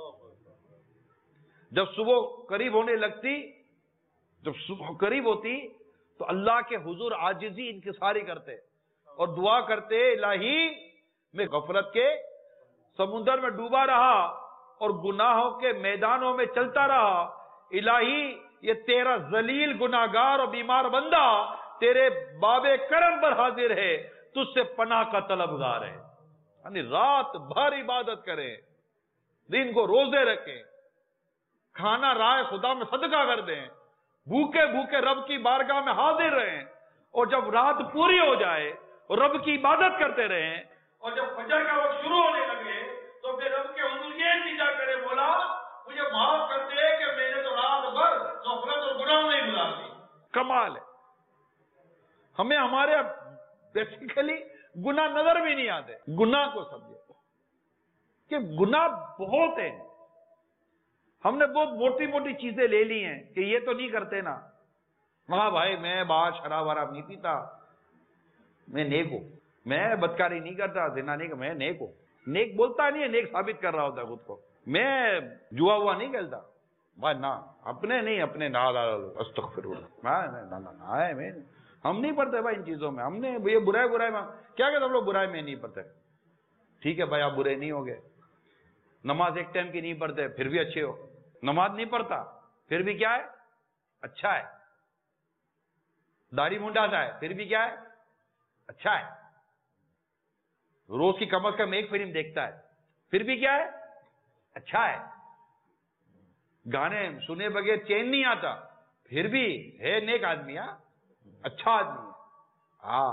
جب صبح قریب ہونے لگتی، جب صبح قریب ہوتی تو اللہ کے حضور عاجزی انکساری کرتے اور دعا کرتے الہی میں غفلت کے سمندر میں ڈوبا رہا اور گناہوں کے میدانوں میں چلتا رہا. الہی یہ تیرا ذلیل گناہگار اور بیمار بندہ تیرے باب کرم پر حاضر ہے، تجھ سے پناہ کا طلبگار ہے. یعنی رات بھر عبادت کریں، دن کو روزے رکھیں، کھانا رائے خدا میں صدقہ کر دیں، بھوکے بھوکے رب کی بارگاہ میں حاضر رہیں، اور جب رات پوری ہو جائے اور رب کی عبادت کرتے رہیں، اور جب فجر کا وقت شروع ہونے لگے تو پھر رب کے حضور یہ التجا کرے، بولا مجھے معاف کر دے کہ میں نے تو رات بھر غفلت اور گناہ نہیں گزار دی. کمال ہے. ہمیں ہمارے بیسیکلی گناہ نظر بھی نہیں آتے. گناہ کو سمجھے کہ گناہ بہت ہیں. ہم نے بہت موٹی موٹی چیزیں لے لی ہیں کہ یہ تو نہیں کرتے نا. ہاں بھائی میں باہر شراب وراب نہیں پیتا، میں نیک ہوں، میں بدکاری نہیں کرتا، زنا نہیں کرتا، میں نیک ہوں. نیک بولتا نہیں ہے، نیک ثابت کر رہا ہوتا ہے خود کو. میں جوا ہوا نہیں کھیلتا بھائی، نہ اپنے نہیں اپنے نہ استغفر اللہ. میں ہم نہیں پڑھتے بھائی ان چیزوں میں. ہم نے یہ برائے برائے میں کیا کہتے ہم لوگ برائی میں نہیں پڑھتے. ٹھیک ہے بھائی آپ برے نہیں ہوگے. نماز ایک ٹائم کی نہیں پڑھتے پھر بھی اچھے ہو. نماز نہیں پڑھتا پھر بھی کیا ہے اچھا ہے. داڑھی منڈاتا ہے پھر بھی کیا ہے اچھا ہے. روز کی کم از کم ایک فلم دیکھتا ہے پھر بھی کیا ہے؟ اچھا ہے. گانے سنے بغیر چین نہیں آتا، پھر بھی ہے نیک آدمی، ہاں اچھا آدمی ہے. ہاں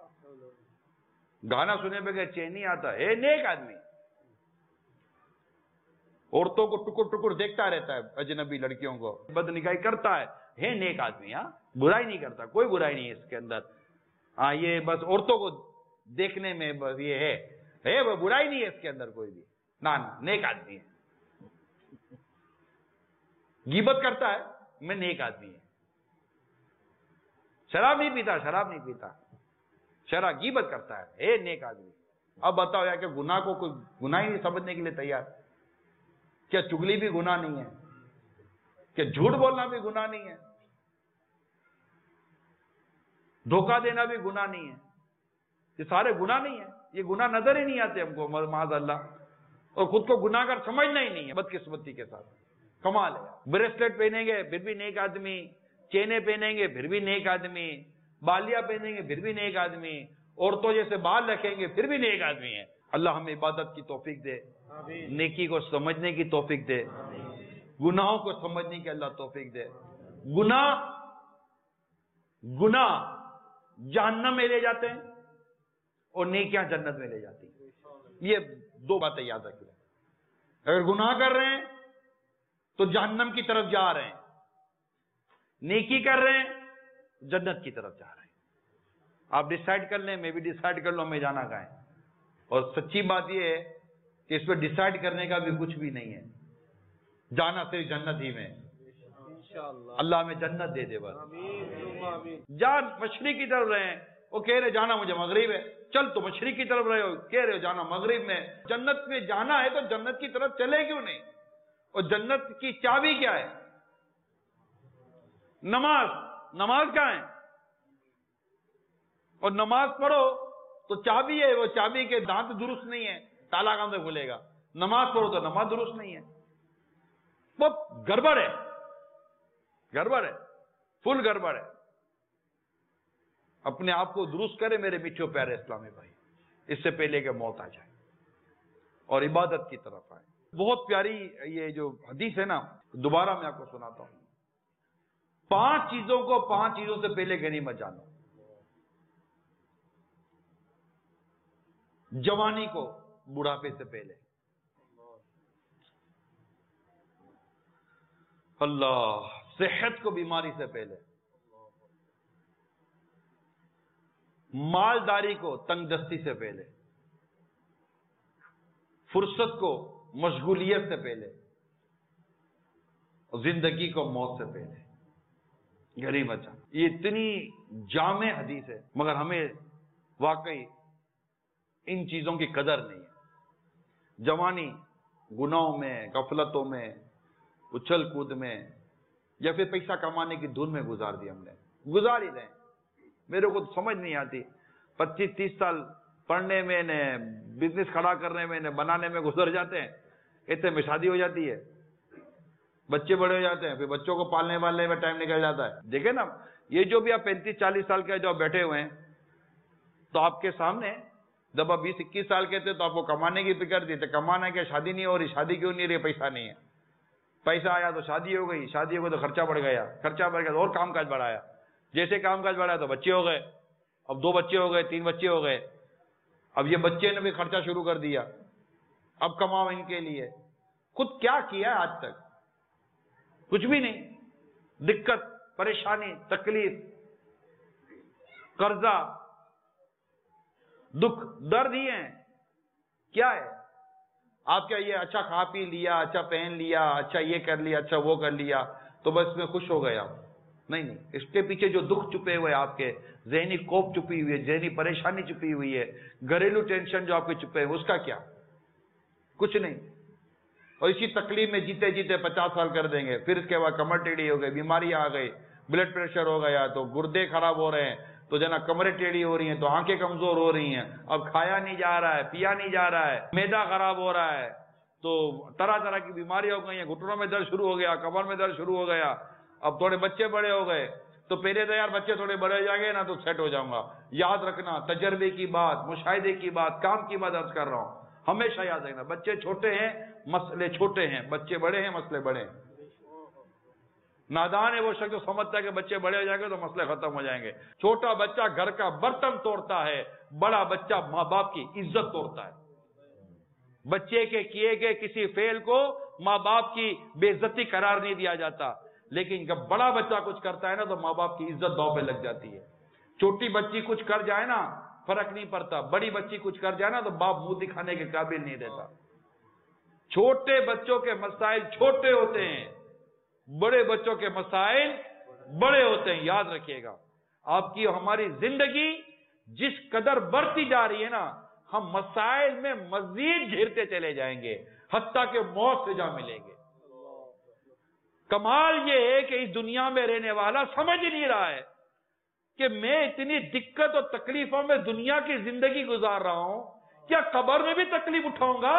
گانا سنے بغیر چین نہیں آتا، ہے نیک آدمی. عورتوں کو ٹکر ٹکر دیکھتا رہتا ہے، اجنبی لڑکیوں کو بد نگاہی کرتا ہے، ہے نیک آدمی. ہاں برائی نہیں کرتا، کوئی برائی نہیں ہے اس کے اندر. ہاں یہ بس عورتوں کو دیکھنے میں بس یہ ہے ہے وہ برائی نہیں ہے اس کے اندر کوئی بھی. نہ نیک آدمی ہے. غیبت کرتا ہے، میں نیک آدمی ہے. شراب نہیں پیتا، شراب نہیں پیتا، شراب غیبت کرتا ہے، اے نیک آدمی. اب بتاؤ یار کہ گناہ کو کوئی گناہ ہی نہیں سمجھنے کے لیے تیار. کیا چگلی بھی گناہ نہیں ہے؟ کیا جھوٹ بولنا بھی گناہ نہیں ہے؟ دھوکہ دینا بھی گناہ نہیں ہے؟ یہ سارے گناہ نہیں ہے؟ یہ گناہ نظر ہی نہیں آتے ہم کو معاذ اللہ. اور خود کو گناہ گار سمجھنا ہی نہیں ہے بدقسمتی کے ساتھ. کمال ہے. بریسلیٹ پہنیں گے پھر بھی نیک آدمی، چینے پہنیں گے پھر بھی نیک آدمی، بالیاں پہنیں گے پھر بھی نیک آدمی، عورتوں جیسے بال رکھیں گے پھر بھی نیک آدمی ہے. اللہ ہمیں عبادت کی توفیق دے، نیکی کو سمجھنے کی توفیق دے، گناہوں کو سمجھنے کی اللہ توفیق دے. گناہ گناہ جہنم میں لے جاتے ہیں اور نیکیاں جنت میں لے جاتی ہیں. یہ دو باتیں یاد رکھیں. اگر گناہ کر رہے ہیں تو جہنم کی طرف جا رہے ہیں، نیکی کر رہے ہیں جنت کی طرف جا رہے ہیں. آپ ڈیسائیڈ کر لیں، میں بھی ڈیسائیڈ کر لوں ہمیں جانا کہاں ہے. اور سچی بات یہ ہے کہ اس پہ ڈیسائیڈ کرنے کا بھی کچھ بھی نہیں ہے، جانا صرف جنت ہی میں. اللہ ہمیں جنت دے دے بس. جان مشرق کی طرف رہے ہیں، وہ کہہ رہے جانا مجھے مغرب ہے، چل تو مشرق کی طرف رہے ہو، کہہ رہے ہو جانا مغرب میں. جنت میں جانا ہے تو جنت کی طرف چلے کیوں نہیں؟ اور جنت کی چابی کیا ہے؟ نماز. نماز کہاں ہے؟ اور نماز پڑھو تو چابی ہے، وہ چابی کے دانت درست نہیں ہے، تالا کہاں سے کھلے گا؟ نماز پڑھو تو نماز درست نہیں ہے، بہت گڑبڑ ہے، گڑبڑ ہے، فل گڑبڑ ہے. اپنے آپ کو درست کرے میرے میٹھے پیارے اسلامی بھائی، اس سے پہلے کہ موت آ جائے، اور عبادت کی طرف آئے. بہت پیاری یہ جو حدیث ہے نا، دوبارہ میں آپ کو سناتا ہوں. پانچ چیزوں کو پانچ چیزوں سے پہلے غنیمت جانو. جوانی کو بڑھاپے سے پہلے، اللہ صحت کو بیماری سے پہلے، مالداری کو تنگ دستی سے پہلے، فرصت کو مشغولیت سے پہلے، زندگی کو موت سے پہلے. غنیمت جان. یہ اتنی جامع حدیث ہے مگر ہمیں واقعی ان چیزوں کی قدر نہیں ہے. جوانی گناہوں میں، غفلتوں میں، اچھل کود میں، یا پھر پیسہ کمانے کی دھن میں گزار دی. ہم نے گزار ہی رہے. میرے کو سمجھ نہیں آتی، پچیس تیس سال پڑھنے میں نے، بزنس کھڑا کرنے میں نے، بنانے میں گزر جاتے ہیں. اتنے میں شادی ہو جاتی ہے، بچے بڑے ہو جاتے ہیں، پھر بچوں کو پالنے والنے میں ٹائم نکل جاتا ہے. دیکھیں نا، یہ جو بھی آپ پینتیس چالیس سال کے جو آپ بیٹھے ہوئے ہیں، تو آپ کے سامنے جب آپ بیس اکیس سال کے تھے تو آپ کو کمانے کی فکر تھی. تو کمانا ہے کہ شادی نہیں ہو رہی، شادی کیوں نہیں رہی؟ پیسہ نہیں ہے. پیسہ آیا تو شادی ہو گئی، شادی ہو گئی تو خرچہ بڑھ گیا، خرچہ بڑھ گیا تو اور کام کاج بڑھایا، جیسے کام کاج بڑھایا تو بچے ہو گئے. اب دو بچے ہو گئے، تین بچے ہو گئے. اب یہ بچے نے بھی خرچہ شروع کر دیا، اب کماؤ ان کے لیے. خود کیا کیا آج تک؟ کچھ بھی نہیں. دقت، پریشانی، تکلیف، قرضہ، دکھ، درد ہی ہیں. کیا ہے؟ آپ کیا یہ اچھا کھا پی لیا، اچھا پہن لیا، اچھا یہ کر لیا، اچھا وہ کر لیا تو بس میں خوش ہو گیا؟ نہیں نہیں، اس کے پیچھے جو دکھ چھپے ہوئے، آپ کے ذہنی کوپ چھپی ہوئی ہے، ذہنی پریشانی چھپی ہوئی ہے، گھریلو ٹینشن جو آپ کے چھپے ہیں، اس کا کیا؟ کچھ نہیں. اور اسی تکلیف میں جیتے جیتے پچاس سال کر دیں گے. پھر اس کے بعد کمر ٹیڑھی ہو گئی، بیماری آ گئی، بلڈ پریشر ہو گیا تو گردے خراب ہو رہے ہیں، تو جناب کمریں ٹیڑھی ہو رہی ہیں، تو آنکھیں کمزور ہو رہی ہیں، اب کھایا نہیں جا رہا ہے، پیا نہیں جا رہا ہے، میدا خراب ہو رہا ہے، تو طرح طرح کی بیماریاں ہو گئی ہیں، گھٹنوں میں درد شروع ہو گیا، کمر میں درد شروع ہو گیا. اب تھوڑے بچے بڑے ہو گئے تو پہلے تو یار بچے تھوڑے بڑے ہو جائیں گے نا تو سیٹ ہو جاؤں گا. یاد رکھنا، تجربے کی بات، مشاہدے کی بات، کام کی بات عرض کر رہا ہوں. ہمیشہ یاد رکھنا، بچے چھوٹے ہیں مسئلے چھوٹے ہیں، بچے بڑے ہیں مسئلے بڑے ہیں۔ نادان ہے وہ شخص جو سمجھتا ہے کہ بچے بڑے ہو جائیں گے تو مسئلے ختم ہو جائیں گے۔ چھوٹا بچہ گھر کا برتن توڑتا ہے، بڑا بچہ ماں باپ کی عزت توڑتا ہے۔ بچے کے کیے گئے کسی فعل کو ماں باپ کی بے عزتی قرار نہیں دیا جاتا، لیکن جب بڑا بچہ کچھ کرتا ہے نا تو ماں باپ کی عزت داؤ پہ لگ جاتی ہے۔ چھوٹی بچی کچھ کر جائے نا فرق نہیں پڑتا، بڑی بچی کچھ کر جائے نا تو باپ منہ دکھانے کے قابل نہیں رہتا۔ چھوٹے بچوں کے مسائل چھوٹے ہوتے ہیں، بڑے بچوں کے مسائل بڑے ہوتے ہیں، یاد رکھیے گا۔ آپ کی ہماری زندگی جس قدر بڑھتی جا رہی ہے نا، ہم مسائل میں مزید گھرتے چلے جائیں گے حتیٰ کہ موت سے جا ملیں گے۔ کمال یہ ہے کہ اس دنیا میں رہنے والا سمجھ نہیں رہا ہے کہ میں اتنی دقت اور تکلیفوں میں دنیا کی زندگی گزار رہا ہوں، کیا قبر میں بھی تکلیف اٹھاؤں گا؟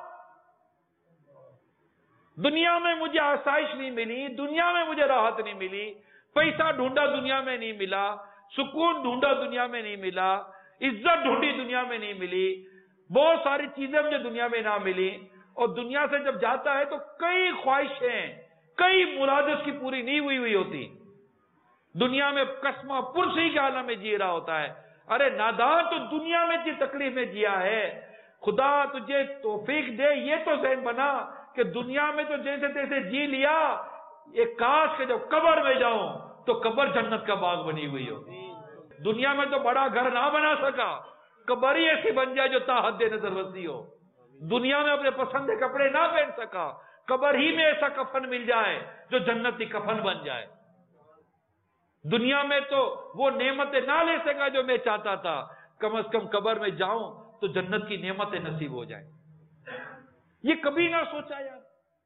دنیا میں مجھے آسائش نہیں ملی، دنیا میں مجھے راحت نہیں ملی، پیسہ ڈھونڈا دنیا میں نہیں ملا، سکون ڈھونڈا دنیا میں نہیں ملا، عزت ڈھونڈی دنیا میں نہیں ملی، بہت ساری چیزیں مجھے دنیا میں نہ ملی، اور دنیا سے جب جاتا ہے تو کئی خواہشیں، کئی مرادیں اس کی پوری نہیں ہوئی ہوئی ہوتی۔ دنیا میں قسمہ پرسی کے عالم میں جی رہا ہوتا ہے۔ ارے نادان، تو دنیا میں جی تکلیف میں جیا ہے، خدا تجھے توفیق دے یہ تو ذہن بنا کہ دنیا میں تو جیسے تیسے جی لیا، یہ کاش کہ جب قبر میں جاؤں تو قبر جنت کا باغ بنی ہوئی ہو۔ دنیا میں تو بڑا گھر نہ بنا سکا، قبر ہی ایسی بن جائے جو تا حد نظر رسی ہو۔ دنیا میں اپنے پسند کے کپڑے نہ پہن سکا، قبر ہی میں ایسا کفن مل جائے جو جنتی کفن بن جائے۔ دنیا میں تو وہ نعمتیں نہ لے سکا جو میں چاہتا تھا، کم از کم قبر میں جاؤں تو جنت کی نعمتیں نصیب ہو جائیں۔ یہ کبھی نہ سوچا یار۔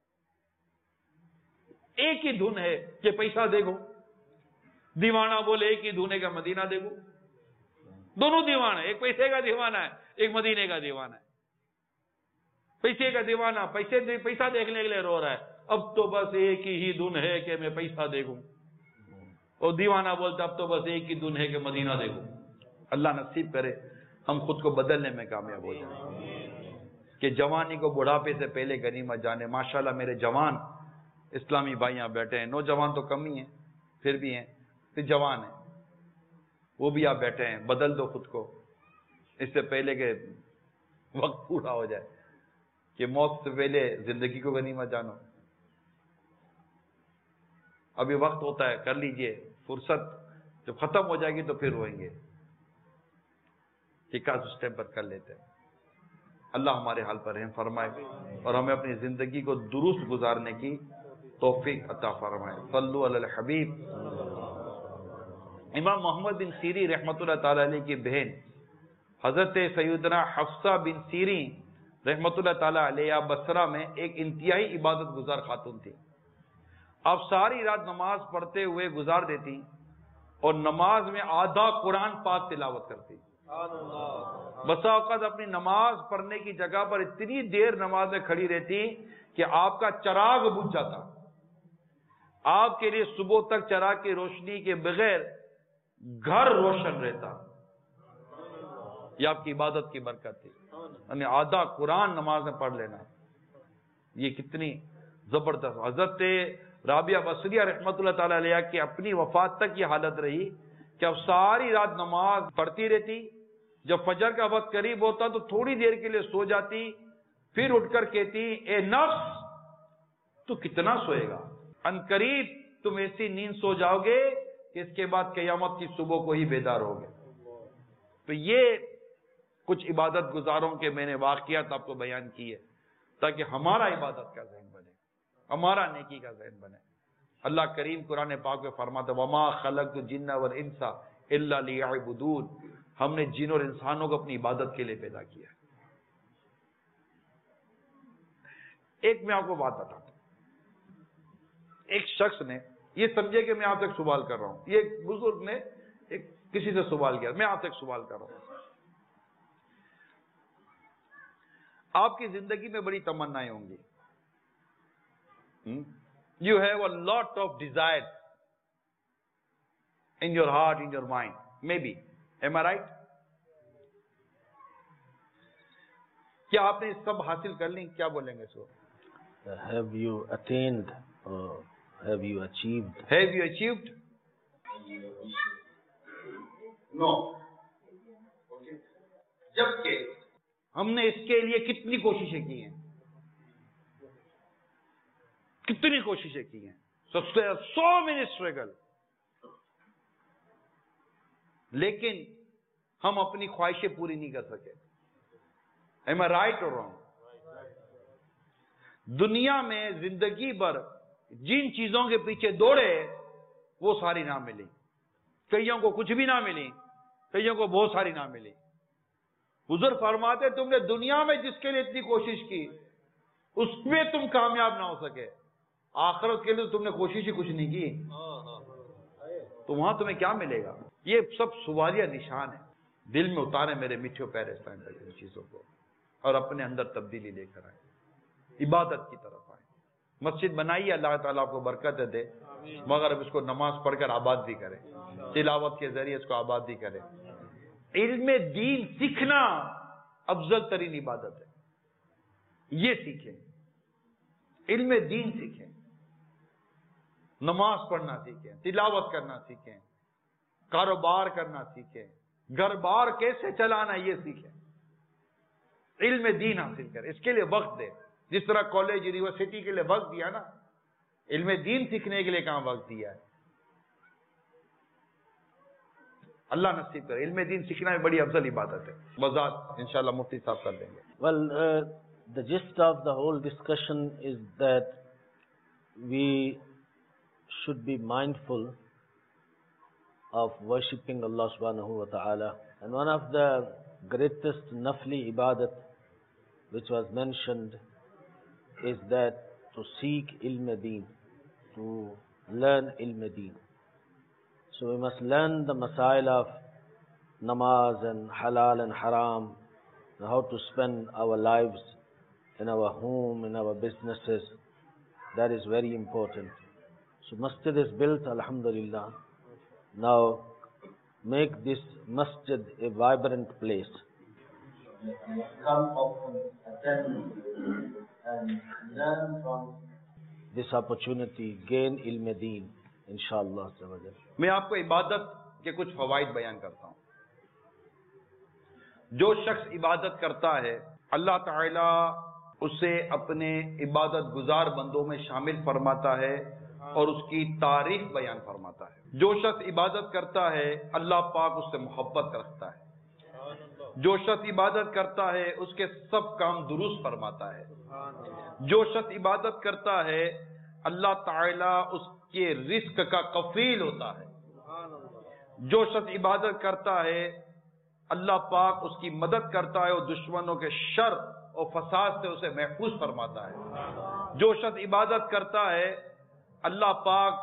ایک ہی دھن ہے کہ پیسہ دے گو، دیوانہ بولے ایک ہی دھن ہے کہ مدینہ دے گو۔ دونوں دیوانہ، ایک پیسے کا دیوانہ ہے، ایک مدینے کا دیوانہ ہے۔ پیسے کا دیوانہ پیسے پیسہ دیکھنے کے لیے رو رہا ہے، اب تو بس ایک ہی دھن ہے کہ میں پیسہ دیکھوں، اور دیوانہ بولتا اب تو بس ایک ہی دھن ہے کہ مدینہ دیکھوں۔ اللہ نصیب کرے ہم خود کو بدلنے میں کامیاب ہو جائیں کہ جوانی کو بڑھاپے سے پہلے غنیمت جانے۔ ماشاءاللہ میرے جوان اسلامی بھائی یہاں بیٹھے ہیں، نوجوان تو کم ہی ہیں پھر بھی ہیں، پھر جوان ہیں وہ بھی آپ بیٹھے ہیں۔ بدل دو خود کو اس سے پہلے کہ وقت پورا ہو جائے، کہ موت سے پہلے زندگی کو غنیمت جانو۔ ابھی وقت ہوتا ہے، کر لیجئے، فرصت جب ختم ہو جائے گی تو پھر روئیں گے کہ کاش اس ٹائم پر کر لیتے۔ اللہ ہمارے حال پر رحم فرمائے اور ہمیں اپنی زندگی کو درست گزارنے کی توفیق عطا فرمائے۔ صلو علی الحبیب۔ امام محمد بن سیرین رحمۃ اللہ تعالی علیہ کی بہن حضرت سیدنا حفصہ بن سیرین رحمۃ اللہ تعالی علیہ بصرہ میں ایک انتہائی عبادت گزار خاتون تھی۔ آپ ساری رات نماز پڑھتے ہوئے گزار دیتی اور نماز میں آدھا قرآن پاک تلاوت کرتی۔ بسا اوقات اپنی نماز پڑھنے کی جگہ پر اتنی دیر نماز میں کھڑی رہتی کہ آپ کا چراغ بجھ جاتا۔ آپ کے لیے صبح تک چراغ کی روشنی کے بغیر گھر روشن رہتا۔ یہ آپ کی عبادت کی برکت تھی، یعنی آدھا قرآن نماز میں پڑھ لینا، یہ کتنی زبردست۔ حضرت رابعہ بصریہ رحمۃ اللہ تعالی علیہ کی اپنی وفات تک یہ حالت رہی کہ اب ساری رات نماز پڑھتی رہتی، جب فجر کا وقت قریب ہوتا تو تھوڑی دیر کے لیے سو جاتی، پھر اٹھ کر کہتی اے نفس تو کتنا سوئے گا، ان قریب تم ایسی نیند سو جاؤ گے کہ اس کے بعد قیامت کی صبح کو ہی بیدار ہوگے۔ تو یہ کچھ عبادت گزاروں کے میں نے واقعات آپ کو بیان کیے تاکہ ہمارا عبادت کا ذہن بنے، ہمارا نیکی کا ذہن بنے۔ اللہ کریم قرآن پاک میں فرماتا ہے وما خلقت الجن والانس الا لیعبدون، ہم نے جن اور انسانوں کو اپنی عبادت کے لیے پیدا کیا۔ ایک میں آپ کو بات بتاتا ہوں، ایک شخص نے، یہ سمجھے کہ میں آپ سے ایک سوال کر رہا ہوں، یہ ایک بزرگ نے ایک کسی سے سوال کیا، میں آپ سے ایک سوال کر رہا ہوں۔ آپ کی زندگی میں بڑی تمنائیں ہوں گی، you have a lot of desires in your heart, in your mind, maybe, am I right? کیا آپ نے سب حاصل کر لی؟ کیا بولیں گے اس کو؟ Have you attained or have you achieved? Have you achieved? No. جبکہ ہم نے اس کے لیے کتنی کوششیں کی ہیں، کتنی کوششیں کی ہیں. So many struggle. لیکن ہم اپنی خواہشیں پوری نہیں کر سکے. Am I right or wrong? دنیا میں زندگی بھر جن چیزوں کے پیچھے دوڑے وہ ساری نہ ملی. کئیوں کو کچھ بھی نہ ملی، کئیوں کو بہت ساری نہ ملی. حضور فرماتے تم نے دنیا میں جس کے لیے اتنی کوشش کی اس میں تم کامیاب نہ ہو سکے، آخرت کے لیے تم نے کوشش ہی کچھ نہیں کی تو وہاں تمہیں کیا ملے گا؟ یہ سب سوالیہ نشان ہے. دل میں اتارے میرے میٹھے پیارے اسلام بھائی ان چیزوں کو، اور اپنے اندر تبدیلی لے کر آئے، عبادت کی طرف آئے. مسجد بنائیے، اللہ تعالیٰ آپ کو برکت دے، مگر اب اس کو نماز پڑھ کر آباد بھی کرے، تلاوت کے ذریعے اس کو آباد بھی کرے. علم دین سیکھنا افضل ترین عبادت ہے. یہ سیکھیں، علم دین سیکھیں، نماز پڑھنا سیکھیں، تلاوت کرنا سیکھیں، کاروبار کرنا سیکھیں، گھر بار کیسے چلانا یہ سیکھیں. علم دین حاصل کریں، اس کے لیے وقت دیں. جس طرح کالج یونیورسٹی کے لیے وقت دیا نا، علم دین سیکھنے کے لیے کہاں وقت دیا ہے. اللہ نصیب کرے. علم دین سیکھنا بھی بڑی افضل عبادت ہے. وضاحت انشاءاللہ مفتی صاحب کر دیں گے. Well, uh, the gist of the whole discussion is that we should be mindful of worshipping Allah subhanahu wa ta'ala. And one of the greatest nafli ibadat which was mentioned is that to seek ilm deen, to learn ilm deen. So we must learn the masail of namaz and halal and haram, and how to spend our lives in our home, in our businesses. That is very important. So masjid is built, alhamdulillah. Now make this masjid a vibrant place. Come often, attend and learn from this opportunity, gain ilm deen, inshallah. میں آپ کو عبادت کے کچھ فوائد بیان کرتا ہوں. جو شخص عبادت کرتا ہے اللہ تعالی اسے اپنے عبادت گزار بندوں میں شامل فرماتا ہے اور اس کی تعریف بیان فرماتا ہے. جو شخص عبادت کرتا ہے اللہ پاک اس سے محبت رکھتا ہے. جو شخص عبادت کرتا ہے اس کے سب کام درست فرماتا ہے. جو شخص عبادت کرتا ہے اللہ تعالی اس کے رزق کا کفیل ہوتا ہے. جو شخص عبادت کرتا ہے اللہ پاک اس کی مدد کرتا ہے اور دشمنوں کے شر اور فساد سے اسے محفوظ فرماتا ہے. جو شخص عبادت کرتا ہے اللہ پاک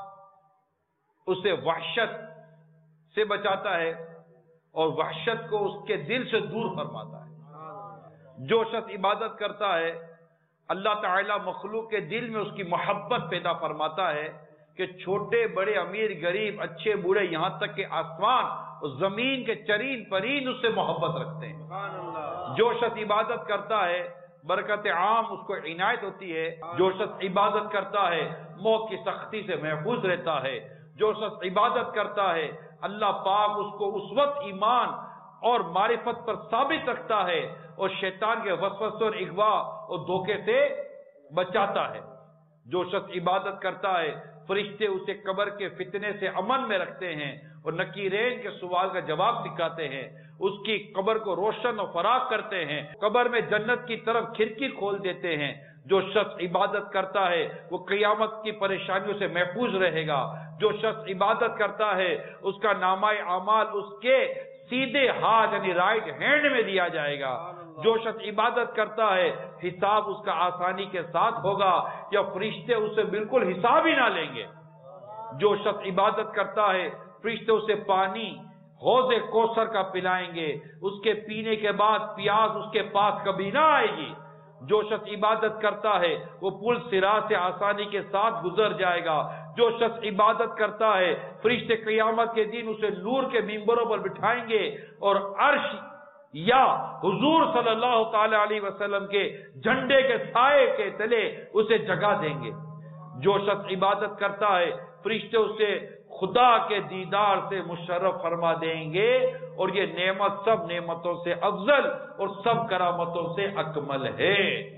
اسے وحشت سے بچاتا ہے اور وحشت کو اس کے دل سے دور فرماتا ہے. جو شخص عبادت کرتا ہے اللہ تعالیٰ مخلوق کے دل میں اس کی محبت پیدا فرماتا ہے کہ چھوٹے بڑے امیر غریب اچھے بوڑھے یہاں تک کہ آسمان اور زمین کے چرین پرین اس سے محبت رکھتے ہیں. جو شخص عبادت کرتا ہے برکت عام اس کو عنایت ہوتی ہے. جو شخص عبادت کرتا ہے موت کی سختی سے محفوظ رہتا ہے. جو شخص عبادت کرتا ہے اللہ پاک اس کو اس وقت ایمان اور معرفت پر ثابت رکھتا ہے اور شیطان کے وسوسے اور اغوا اور دھوکے سے بچاتا ہے. جو شخص عبادت کرتا ہے فرشتے اسے قبر کے فتنے سے امن میں رکھتے ہیں اور نکیرین کے سوال کا جواب سکھاتے ہیں. اس کی قبر کو روشن اور فراغ کرتے ہیں. قبر میں جنت کی طرف کھڑکی کھول دیتے ہیں. جو شخص عبادت کرتا ہے وہ قیامت کی پریشانیوں سے محفوظ رہے گا. جو شخص عبادت کرتا ہے اس کا نامہ اعمال اس کے سیدھے ہاتھ یعنی رائٹ ہینڈ میں دیا جائے گا. جو شخص عبادت کرتا ہے حساب اس کا آسانی کے ساتھ ہوگا یا فرشتے اسے بالکل حساب ہی نہ لیں گے. جو شخص عبادت کرتا ہے فرشتے اسے پانی حوض کوثر کا پلائیں گے. اس کے پینے کے بعد پیاس اس کے پاس کبھی نہ آئے گی. جو شخص عبادت کرتا ہے وہ پل صراط سے آسانی کے ساتھ گزر جائے گا. جو شخص عبادت کرتا ہے فرشتے قیامت کے دن اسے نور کے ممبروں پر بٹھائیں گے اور عرش یا حضور صلی اللہ تعالی علیہ وسلم کے جھنڈے کے سائے کے تلے اسے جگہ دیں گے. جو شخص عبادت کرتا ہے فرشتے اسے خدا کے دیدار سے مشرف فرما دیں گے، اور یہ نعمت سب نعمتوں سے افضل اور سب کرامتوں سے اکمل ہے.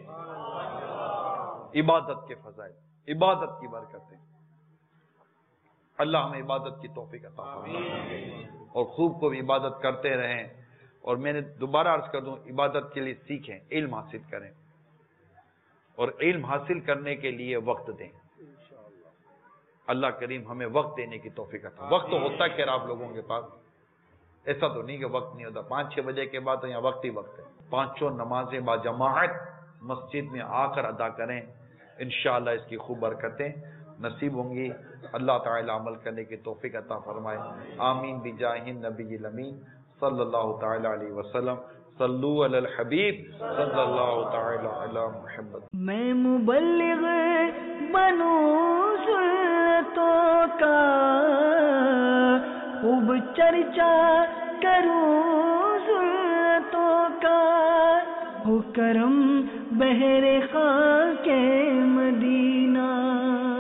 عبادت کے فضائل، عبادت کی برکتیں. اللہ ہمیں عبادت کی توفیق عطا فرمائے اور خوب خوب عبادت کرتے رہیں. اور میں نے دوبارہ عرض کر دوں، عبادت کے لیے سیکھیں، علم حاصل کریں، اور علم حاصل کرنے کے لیے وقت دیں. اللہ کریم ہمیں وقت دینے کی توفیق عطا. وقت تو ہوتا ہے کہ آپ لوگوں کے پاس، ایسا تو نہیں کہ وقت نہیں ہوتا. پانچ چھ بجے کے بعد تو یہاں وقت ہی وقت ہے. پانچوں نمازیں با جماعت مسجد میں آ کر ادا کریں، انشاءاللہ اس کی خوب برکتیں نصیب ہوں گی. اللہ تعالی عمل کرنے کی توفیق عطا فرمائے. آمین بجاہ النبی الامین صلی اللہ تعالی علیہ وسلم. صلو علی الحبیب صلی اللہ تعالی علی محمد. میں مبلغ بنوں سنتوں کا، خوب چرچا کروں سنتوں کا، ہو کرم بہر خاک مدینہ.